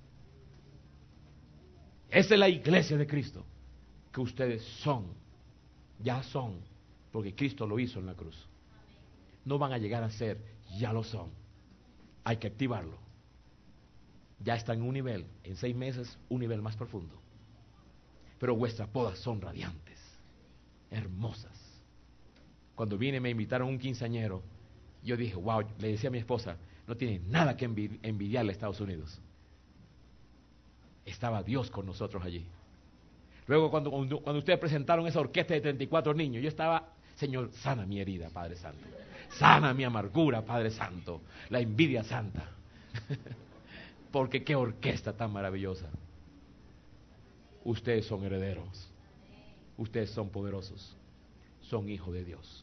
S2: Esa es la iglesia de Cristo. Que ustedes son. Ya son. Porque Cristo lo hizo en la cruz. No van a llegar a ser, ya lo son. Hay que activarlo. Ya está en un nivel, en 6 meses, un nivel más profundo. Pero vuestras bodas son radiantes, hermosas. Cuando vine me invitaron a un quinceañero. Yo dije, wow, le decía a mi esposa, no tiene nada que envidiarle a Estados Unidos. Estaba Dios con nosotros allí. Luego cuando ustedes presentaron esa orquesta de 34 niños, yo estaba, Señor, sana mi herida, Padre Santo. Sana mi amargura, Padre Santo. La envidia santa. Porque qué orquesta tan maravillosa. Ustedes son herederos. Ustedes son poderosos. Son hijos de Dios.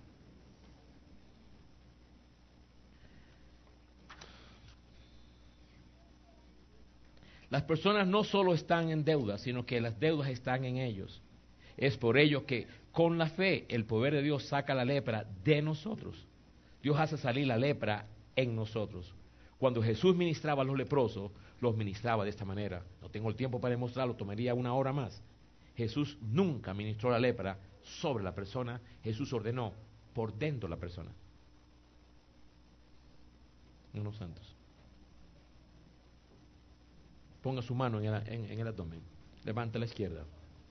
S2: Las personas no solo están en deuda, sino que las deudas están en ellos. Es por ello que con la fe el poder de Dios saca la lepra de nosotros. Dios hace salir la lepra en nosotros. Cuando Jesús ministraba a los leprosos, los ministraba de esta manera. No tengo el tiempo para demostrarlo, tomaría 1 hora más. Jesús nunca ministró la lepra sobre la persona. Jesús ordenó por dentro de la persona. Unos santos. Ponga su mano en el abdomen. Levante la izquierda.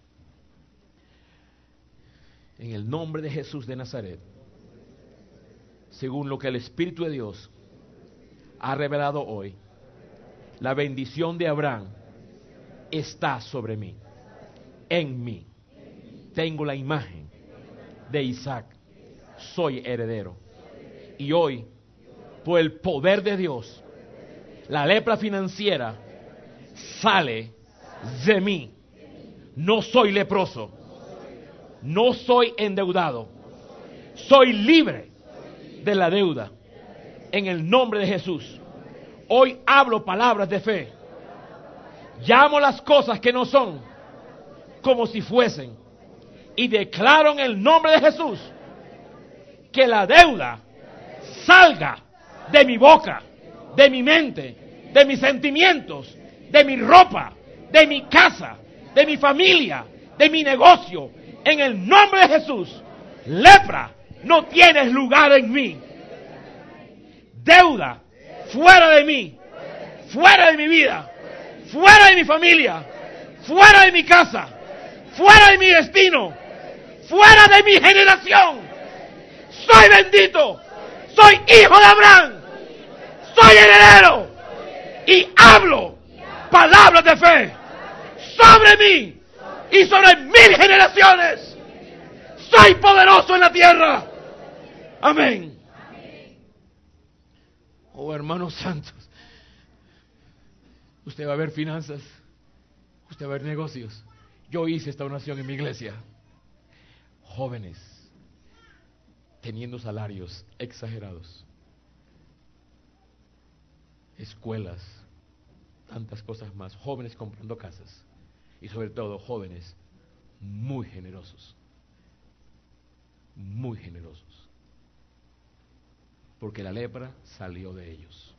S2: En el nombre de Jesús de Nazaret, según lo que el Espíritu de Dios ha revelado hoy, la bendición de Abraham está sobre mí, en mí. Tengo la imagen de Isaac. Soy heredero. Y hoy, por el poder de Dios, la lepra financiera sale de mí. No soy leproso. No soy endeudado. Soy libre de la deuda. En el nombre de Jesús. Hoy hablo palabras de fe. Llamo las cosas que no son como si fuesen. Y declaro en el nombre de Jesús que la deuda salga de mi boca, de mi mente, de mis sentimientos, de mi ropa, de mi casa, de mi familia, de mi negocio. En el nombre de Jesús, lepra, no tienes lugar en mí. Deuda, fuera de mí, fuera de mi vida, fuera de mi familia, fuera de mi casa, fuera de mi destino, fuera de mi generación. Soy bendito, soy hijo de Abraham, soy heredero y hablo palabras de fe sobre mí y sobre 1000 generaciones. Soy poderoso en la tierra. Amén. Oh, hermanos santos, usted va a ver finanzas, usted va a ver negocios. Yo hice esta oración en mi iglesia. Jóvenes teniendo salarios exagerados, escuelas, tantas cosas más, jóvenes comprando casas y sobre todo jóvenes muy generosos, porque la lepra salió de ellos.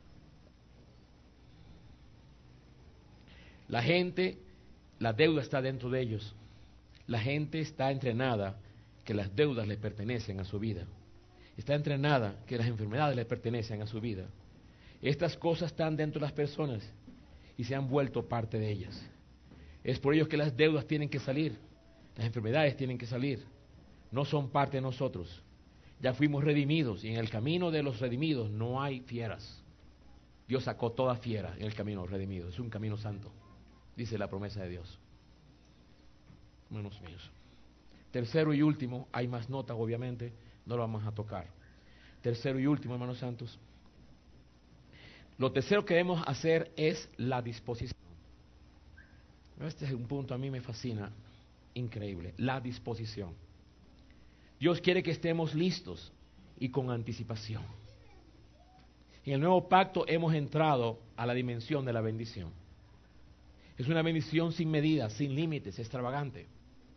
S2: La gente, la deuda está dentro de ellos. La gente está entrenada que las deudas le pertenecen a su vida. Está entrenada que las enfermedades le pertenecen a su vida. Estas cosas están dentro de las personas y se han vuelto parte de ellas. Es por ello que las deudas tienen que salir, las enfermedades tienen que salir. No son parte de nosotros. Ya fuimos redimidos y en el camino de los redimidos no hay fieras. Dios sacó toda fiera en el camino de los redimidos. Es un camino santo. dice la promesa de Dios. Hermanos míos. Tercero y último, hay más notas obviamente, no lo vamos a tocar. Tercero y último, hermanos santos. Lo tercero que debemos hacer es la disposición. Este es un punto a mí me fascina, increíble, la disposición. Dios quiere que estemos listos y con anticipación. En el nuevo pacto hemos entrado a la dimensión de la bendición. Es una bendición sin medida, sin límites, extravagante.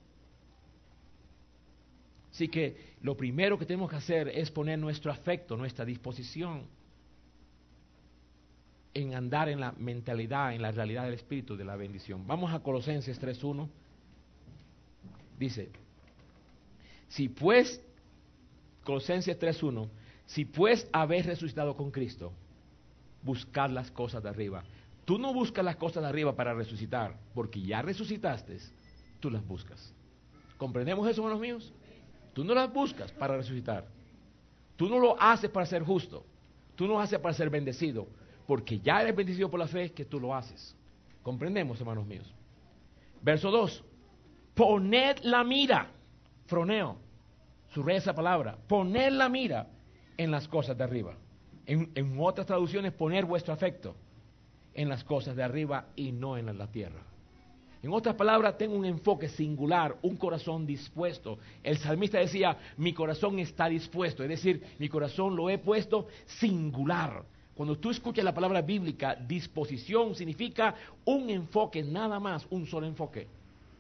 S2: Así que lo primero que tenemos que hacer es poner nuestro afecto, nuestra disposición en andar en la mentalidad, en la realidad del Espíritu de la bendición. Vamos a Colosenses 3:1. Dice, Colosenses 3:1, si pues habéis resucitado con Cristo, buscad las cosas de arriba. Tú no buscas las cosas de arriba para resucitar, porque ya resucitaste, tú las buscas. ¿Comprendemos eso, hermanos míos? Tú no las buscas para resucitar. Tú no lo haces para ser justo. Tú no lo haces para ser bendecido, porque ya eres bendecido por la fe que tú lo haces. ¿Comprendemos, hermanos míos? Verso 2. Poned la mira, froneo, subraya esa palabra, poned la mira en las cosas de arriba. En otras traducciones, poner vuestro afecto en las cosas de arriba y no en la tierra. En otras palabras, tengo un enfoque singular, un corazón dispuesto. El salmista decía, mi corazón está dispuesto, es decir, mi corazón lo he puesto singular. Cuando tú escuchas la palabra bíblica, disposición significa un enfoque, nada más, un solo enfoque.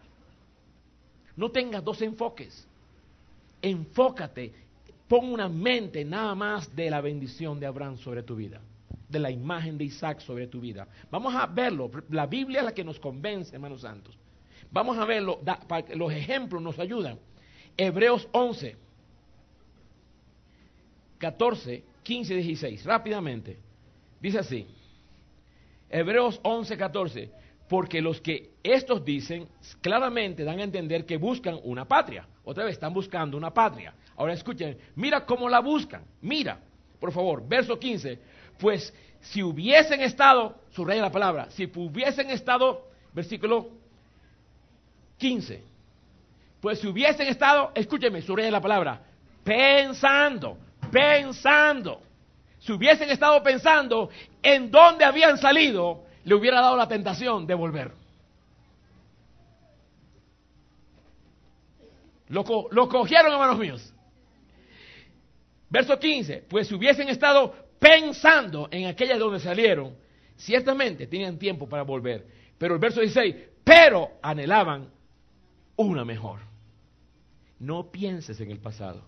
S2: No tengas dos enfoques. Enfócate, pon una mente nada más de la bendición de Abraham sobre tu vida, de la imagen de Isaac sobre tu vida. Vamos a verlo. La Biblia es la que nos convence, hermanos santos. Vamos a verlo. Los ejemplos nos ayudan. Hebreos 11, 14, 15 y 16. Rápidamente. Dice así. Hebreos 11, 14. Porque los que estos dicen claramente dan a entender que buscan una patria. Otra vez, están buscando una patria. Ahora escuchen, mira cómo la buscan. Mira, por favor, verso 15. Pues si hubiesen estado, subraya la palabra, si hubiesen estado, versículo 15. Pues si hubiesen estado, escúcheme, subraya la palabra, pensando. Si hubiesen estado pensando en dónde habían salido, le hubiera dado la tentación de volver. Lo cogieron, hermanos míos. Verso 15. Pues si hubiesen estado pensando en aquella de donde salieron, ciertamente tenían tiempo para volver. Pero el verso 16. Pero anhelaban una mejor. No pienses en el pasado.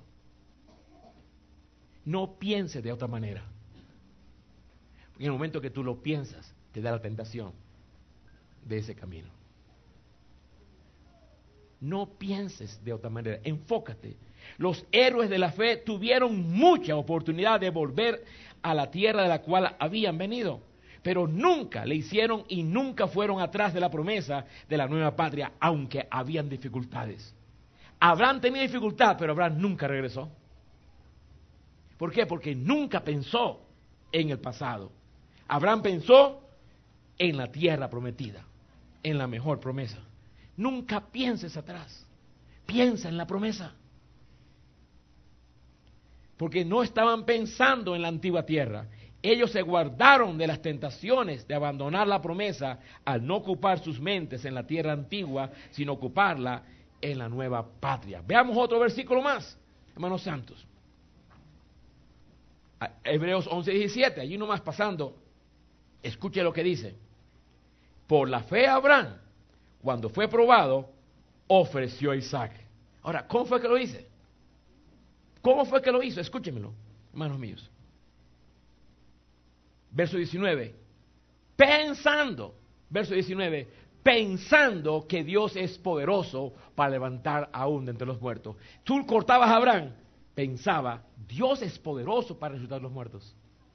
S2: No pienses de otra manera. En el momento que tú lo piensas, te da la tentación de ese camino. No pienses de otra manera, enfócate. Los héroes de la fe tuvieron mucha oportunidad de volver a la tierra de la cual habían venido, pero nunca le hicieron y nunca fueron atrás de la promesa de la nueva patria, aunque habían dificultades. Abraham tenía dificultad, pero Abraham nunca regresó. ¿Por qué? Porque nunca pensó en el pasado. Abraham pensó en la tierra prometida, en la mejor promesa. Nunca pienses atrás, piensa en la promesa. Porque no estaban pensando en la antigua tierra. Ellos se guardaron de las tentaciones de abandonar la promesa al no ocupar sus mentes en la tierra antigua, sino ocuparla en la nueva patria. Veamos otro versículo más, hermanos santos. Hebreos 11:17, allí nomás pasando. Escuche lo que dice. Por la fe Abraham, cuando fue probado, ofreció a Isaac. Ahora, ¿cómo fue que lo hizo? ¿Cómo fue que lo hizo? Escúchenmelo, hermanos míos. Verso 19. Verso 19. Pensando que Dios es poderoso para levantar aún de entre los muertos. Tú cortabas a Abraham, pensaba, Dios es poderoso para resucitar a los muertos.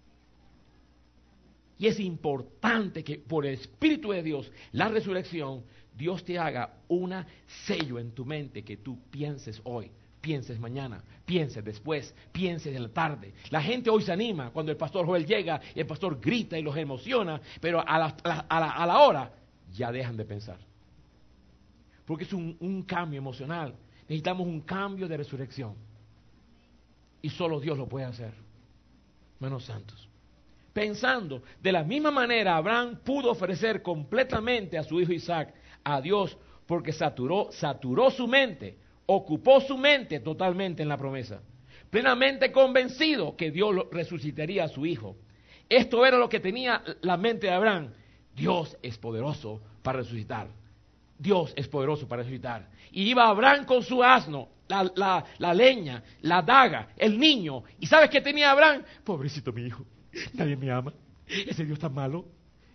S2: Y es importante que por el Espíritu de Dios, la resurrección, Dios te haga un sello en tu mente que tú pienses hoy, pienses mañana, pienses después, pienses en la tarde. La gente hoy se anima cuando el pastor Joel llega y el pastor grita y los emociona, pero a la hora ya dejan de pensar. Porque es un cambio emocional. Necesitamos un cambio de resurrección. Y solo Dios lo puede hacer. Hermanos santos. Pensando, de la misma manera, Abraham pudo ofrecer completamente a su hijo Isaac a Dios porque saturó su mente, ocupó su mente totalmente en la promesa, plenamente convencido que Dios resucitaría a su hijo. Esto era lo que tenía la mente de Abraham. Dios es poderoso para resucitar. Dios es poderoso para resucitar. Y iba Abraham con su asno, la leña, la daga, el niño. ¿Y sabes qué tenía Abraham? Pobrecito mi hijo, nadie me ama. Ese Dios tan malo.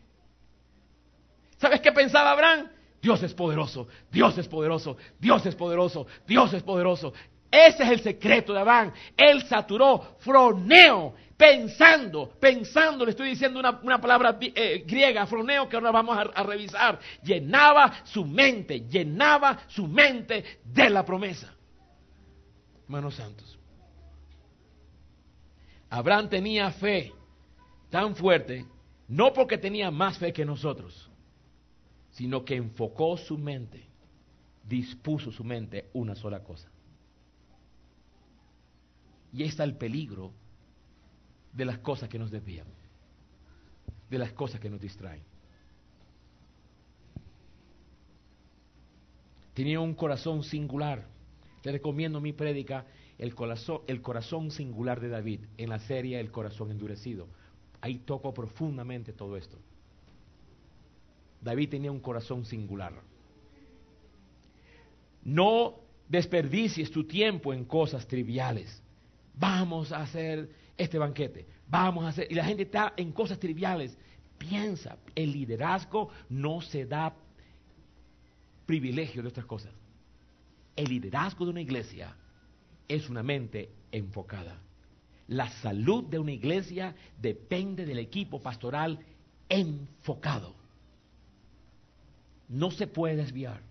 S2: ¿Sabes qué pensaba Abraham? Dios es poderoso, Dios es poderoso, Dios es poderoso, Dios es poderoso. Ese es el secreto de Abraham. Él saturó, froneo, pensando, le estoy diciendo una palabra griega, froneo, que ahora vamos a revisar. Llenaba su mente de la promesa. Hermanos santos, Abraham tenía fe tan fuerte, no porque tenía más fe que nosotros, sino que enfocó su mente, dispuso su mente una sola cosa. Y ahí está el peligro de las cosas que nos desvían, de las cosas que nos distraen. Tenía un corazón singular. Le recomiendo mi prédica, el corazón singular de David, en la serie El corazón endurecido. Ahí toco profundamente todo esto. David tenía un corazón singular. No desperdicies tu tiempo en cosas triviales. Vamos a hacer este banquete, y la gente está en cosas triviales. Piensa, el liderazgo no se da privilegio de otras cosas. El liderazgo de una iglesia es una mente enfocada. La salud de una iglesia depende del equipo pastoral enfocado. No se puede desviar.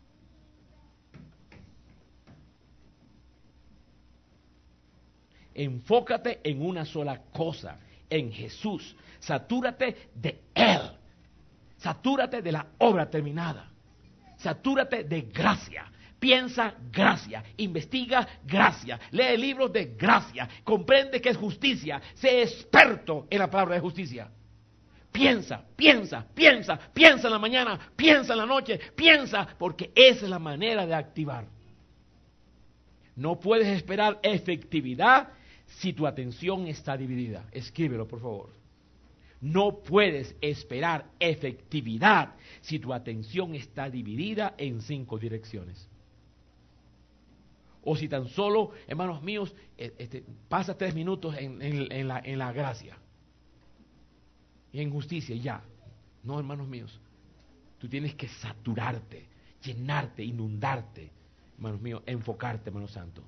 S2: Enfócate en una sola cosa, en Jesús. Satúrate de Él. Satúrate de la obra terminada. Satúrate de gracia. Piensa gracia, investiga gracia, lee libros de gracia, comprende que es justicia, sé experto en la palabra de justicia. Piensa en la mañana, piensa en la noche, piensa, porque esa es la manera de activar. No puedes esperar efectividad si tu atención está dividida. Escríbelo, por favor. No puedes esperar efectividad si tu atención está dividida en 5 direcciones. O si tan solo, hermanos míos, pasa 3 minutos en la gracia y en justicia y ya. No, hermanos míos, tú tienes que saturarte, llenarte, inundarte, hermanos míos, enfocarte, hermano santo.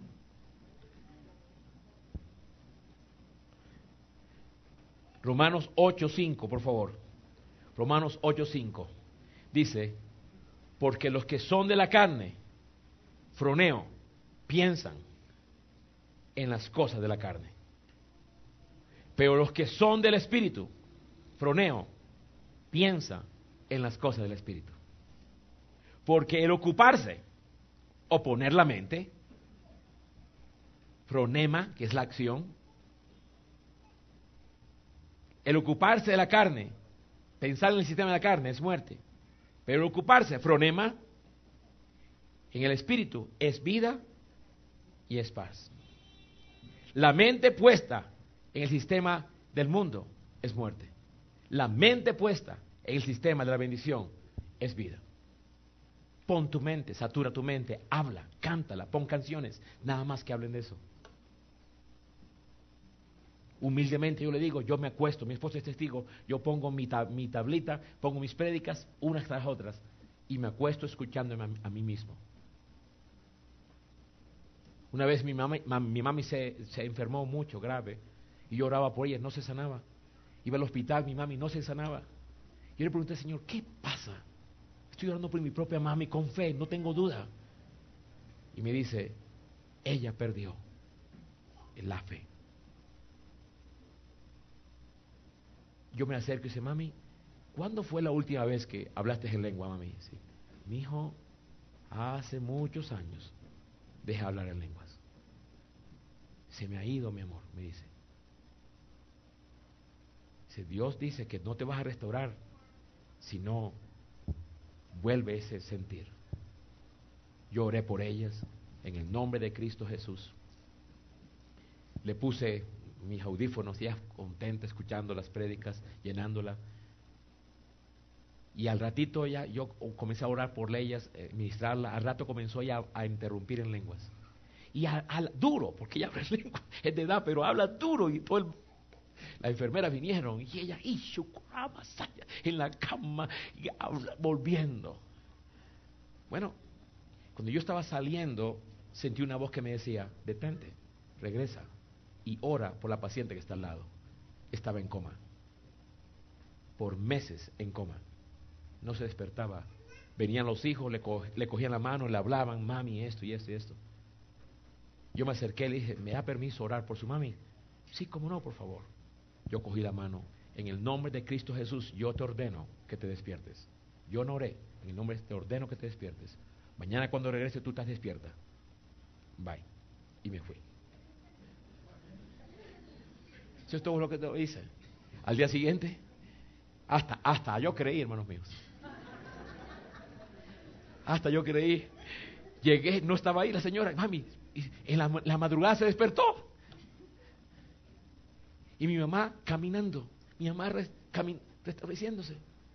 S2: Romanos 8:5, por favor. Romanos 8:5 dice: porque los que son de la carne, froneo, piensan en las cosas de la carne. Pero los que son del Espíritu, froneo, piensan en las cosas del Espíritu. Porque el ocuparse o poner la mente, fronema, que es la acción, el ocuparse de la carne, pensar en el sistema de la carne es muerte. Pero el ocuparse, fronema, en el Espíritu es vida y es paz. La mente puesta en el sistema del mundo es muerte. La mente puesta en el sistema de la bendición es vida. Pon tu mente, satura tu mente, habla, cántala, pon canciones, nada más que hablen de eso. Humildemente yo le digo, yo me acuesto, mi esposo es testigo, yo pongo mi tablita, pongo mis prédicas unas tras otras y me acuesto escuchándome a mí mismo. Una vez mi mami se enfermó mucho, grave, y yo oraba por ella, no se sanaba. Iba al hospital, mi mami no se sanaba. Yo le pregunté, Señor, ¿qué pasa? Estoy orando por mi propia mami con fe, no tengo duda. Y me dice, ella perdió la fe. Yo me acerco y dice, mami, ¿cuándo fue la última vez que hablaste en lengua, mami? Sí. Mi hijo, hace muchos años dejé hablar en lenguas. Se me ha ido, mi amor, me dice. Dios dice que no te vas a restaurar si no vuelve ese sentir. Yo oré por ellas en el nombre de Cristo Jesús. Le puse mis audífonos, ya contenta, escuchando las prédicas, llenándola. Y al ratito yo comencé a orar por ellas, ministrarla. Al rato comenzó ella a interrumpir en lenguas. Y duro, porque ella habla en lengua, es de edad, pero habla duro. Y las enfermeras vinieron y ella en la cama y volviendo. Bueno, cuando yo estaba saliendo, sentí una voz que me decía, detente, regresa y ora por la paciente que está al lado. Estaba en coma, por meses en coma, no se despertaba. Venían los hijos, le cogían la mano, le hablaban, mami, esto y esto y esto. Yo me acerqué, le dije, ¿me da permiso orar por su mami? Sí, cómo no, por favor. Yo cogí la mano, en el nombre de Cristo Jesús, yo te ordeno que te despiertes. Yo no oré, en el nombre te ordeno que te despiertes. Mañana cuando regrese tú estás despierta. Bye. Y me fui. Eso es todo lo que te hice. Al día siguiente, hasta yo creí, hermanos míos. Hasta yo creí. Llegué, no estaba ahí la señora. Mami, en la madrugada se despertó. Y mi mamá caminando. Mi mamá restableciéndose.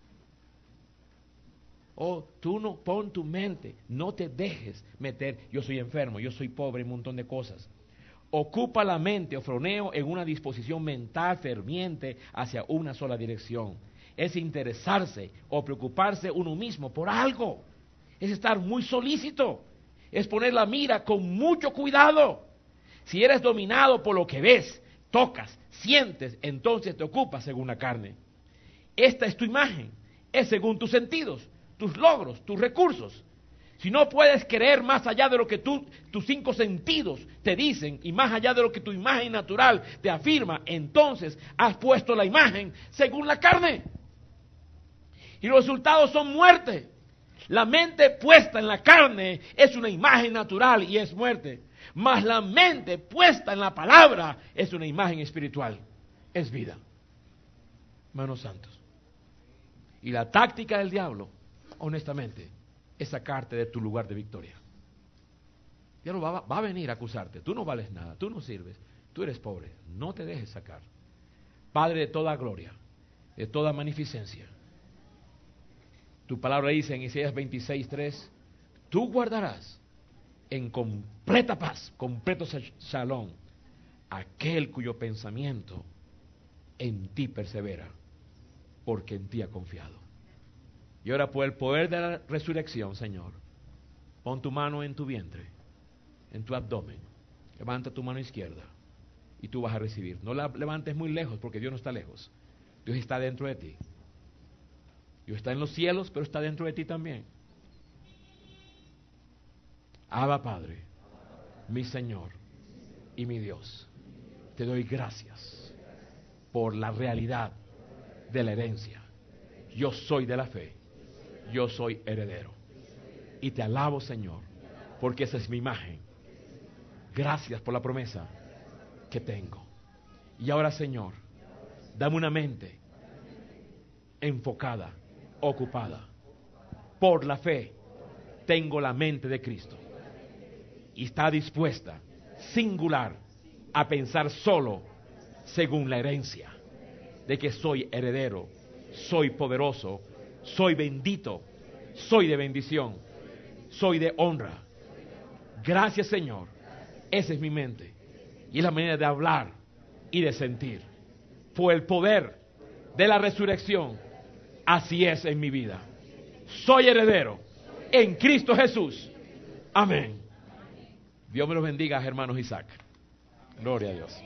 S2: Oh, tú no pon tu mente, no te dejes meter, yo soy enfermo, yo soy pobre, un montón de cosas. Ocupa la mente, ofroneo, en una disposición mental ferviente hacia una sola dirección. Es interesarse o preocuparse uno mismo por algo. Es estar muy solícito. Es poner la mira con mucho cuidado. Si eres dominado por lo que ves, tocas, sientes, entonces te ocupas según la carne. Esta es tu imagen, es según tus sentidos, tus logros, tus recursos. Si no puedes creer más allá de lo que tus 5 sentidos te dicen y más allá de lo que tu imagen natural te afirma, entonces has puesto la imagen según la carne. Y los resultados son muerte. La mente puesta en la carne es una imagen natural y es muerte. Mas la mente puesta en la palabra es una imagen espiritual, es vida. Hermanos santos. Y la táctica del diablo, honestamente, es sacarte de tu lugar de victoria. El diablo va a venir a acusarte. Tú no vales nada, tú no sirves, tú eres pobre. No te dejes sacar. Padre de toda gloria, de toda magnificencia. Tu palabra dice en Isaías 26:3, tú guardarás en completa paz, completo shalom, aquel cuyo pensamiento en ti persevera, porque en ti ha confiado. Y ahora por el poder de la resurrección, Señor, pon tu mano en tu vientre, en tu abdomen, levanta tu mano izquierda y tú vas a recibir. No la levantes muy lejos porque Dios no está lejos, Dios está dentro de ti. Dios está en los cielos, pero está dentro de ti también. Abba Padre, mi Señor y mi Dios, te doy gracias por la realidad de la herencia. Yo soy de la fe, yo soy heredero. Y te alabo, Señor, porque esa es mi imagen. Gracias por la promesa que tengo. Y ahora, Señor, dame una mente enfocada, ocupada. Por la fe tengo la mente de Cristo. Y está dispuesta, singular, a pensar solo según la herencia de que soy heredero, soy poderoso, soy bendito, soy de bendición, soy de honra. Gracias, Señor. Esa es mi mente y es la manera de hablar y de sentir. Por el poder de la resurrección, así es en mi vida. Soy heredero en Cristo Jesús. Amén. Dios me los bendiga, hermanos Isaac. Gloria a Dios.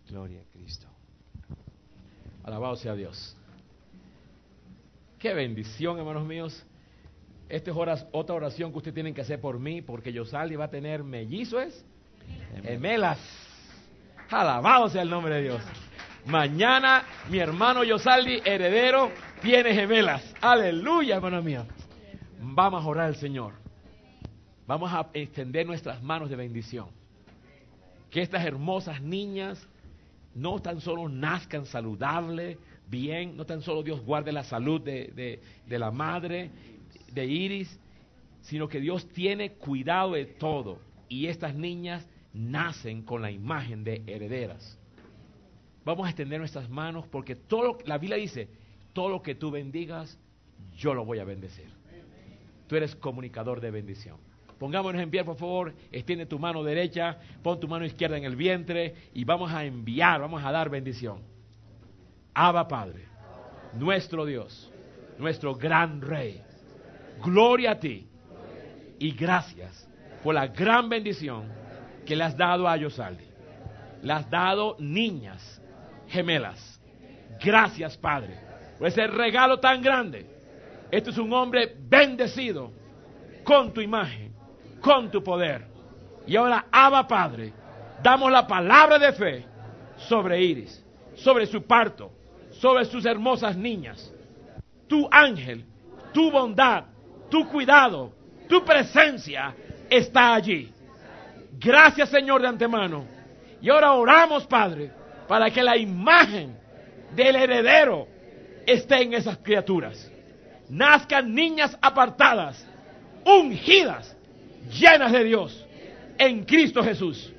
S3: Gloria a Cristo.
S2: Alabado sea Dios. Qué bendición, hermanos míos. Esta es otra oración que ustedes tienen que hacer por mí, porque Yosaldi va a tener mellizos, gemelas. Alabado sea el nombre de Dios. Mañana mi hermano Yosaldi, heredero, tiene gemelas. Aleluya, hermanos míos. Vamos a orar al Señor. Vamos a extender nuestras manos de bendición. Que estas hermosas niñas no tan solo nazcan saludables, bien, no tan solo Dios guarde la salud de la madre, de Iris, sino que Dios tiene cuidado de todo. Y estas niñas nacen con la imagen de herederas. Vamos a extender nuestras manos porque la Biblia dice, todo lo que tú bendigas, yo lo voy a bendecir. Tú eres comunicador de bendición. Pongámonos en pie, por favor. Extiende tu mano derecha, pon tu mano izquierda en el vientre y vamos a enviar, vamos a dar bendición. Abba Padre, nuestro Dios, nuestro gran Rey, gloria a ti y gracias por la gran bendición que le has dado a Yosaldi. Le has dado niñas gemelas. Gracias, Padre, por ese regalo tan grande. Este es un hombre bendecido con tu imagen, con tu poder. Y ahora, Abba Padre, damos la palabra de fe sobre Iris, sobre su parto, sobre sus hermosas niñas. Tu ángel, tu bondad, tu cuidado, tu presencia está allí. Gracias, Señor, de antemano. Y ahora oramos, Padre, para que la imagen del heredero esté en esas criaturas. Nazcan niñas apartadas, ungidas, llenas de Dios, en Cristo Jesús.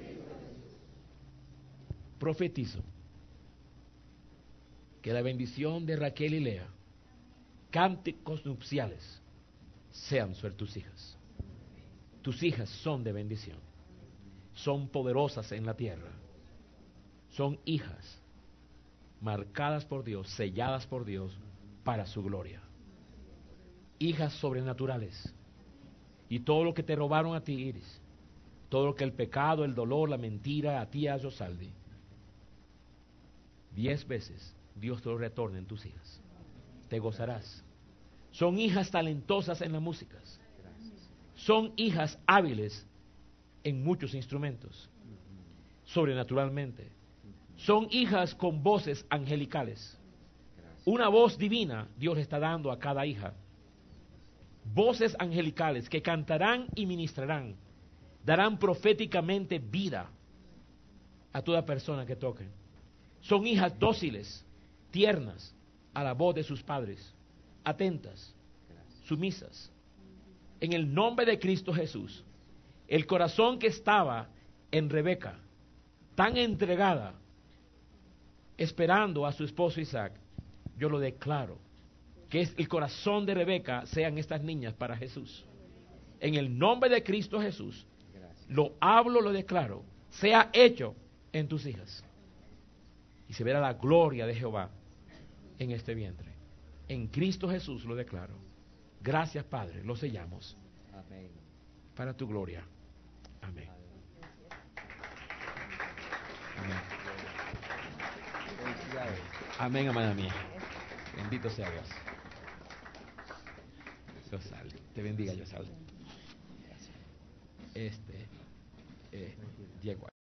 S2: Profetizo que la bendición de Raquel y Lea, cánticos nupciales, sean sobre tus hijas. Tus hijas son de bendición, son poderosas en la tierra, son hijas marcadas por Dios, selladas por Dios para su gloria. Hijas sobrenaturales. Y todo lo que te robaron a ti, Iris, todo lo que el pecado, el dolor, la mentira, a ti, a Yosaldi, 10 veces Dios te lo retorna en tus hijas. Te gozarás. Son hijas talentosas en las músicas. Son hijas hábiles en muchos instrumentos, sobrenaturalmente. Son hijas con voces angelicales. Una voz divina Dios le está dando a cada hija. Voces angelicales que cantarán y ministrarán, darán proféticamente vida a toda persona que toquen. Son hijas dóciles, tiernas a la voz de sus padres, atentas, sumisas. En el nombre de Cristo Jesús, el corazón que estaba en Rebeca, tan entregada, esperando a su esposo Isaac, yo lo declaro, que es el corazón de Rebeca, sean estas niñas para Jesús. En el nombre de Cristo Jesús, lo hablo, lo declaro, sea hecho en tus hijas. Y se verá la gloria de Jehová en este vientre. En Cristo Jesús lo declaro. Gracias, Padre, lo sellamos.
S3: Amén.
S2: Para tu gloria. Amén. Amén. Amén, amada mía. Bendito sea Dios. Yosaldi. Te bendiga, Yosaldi. Diego.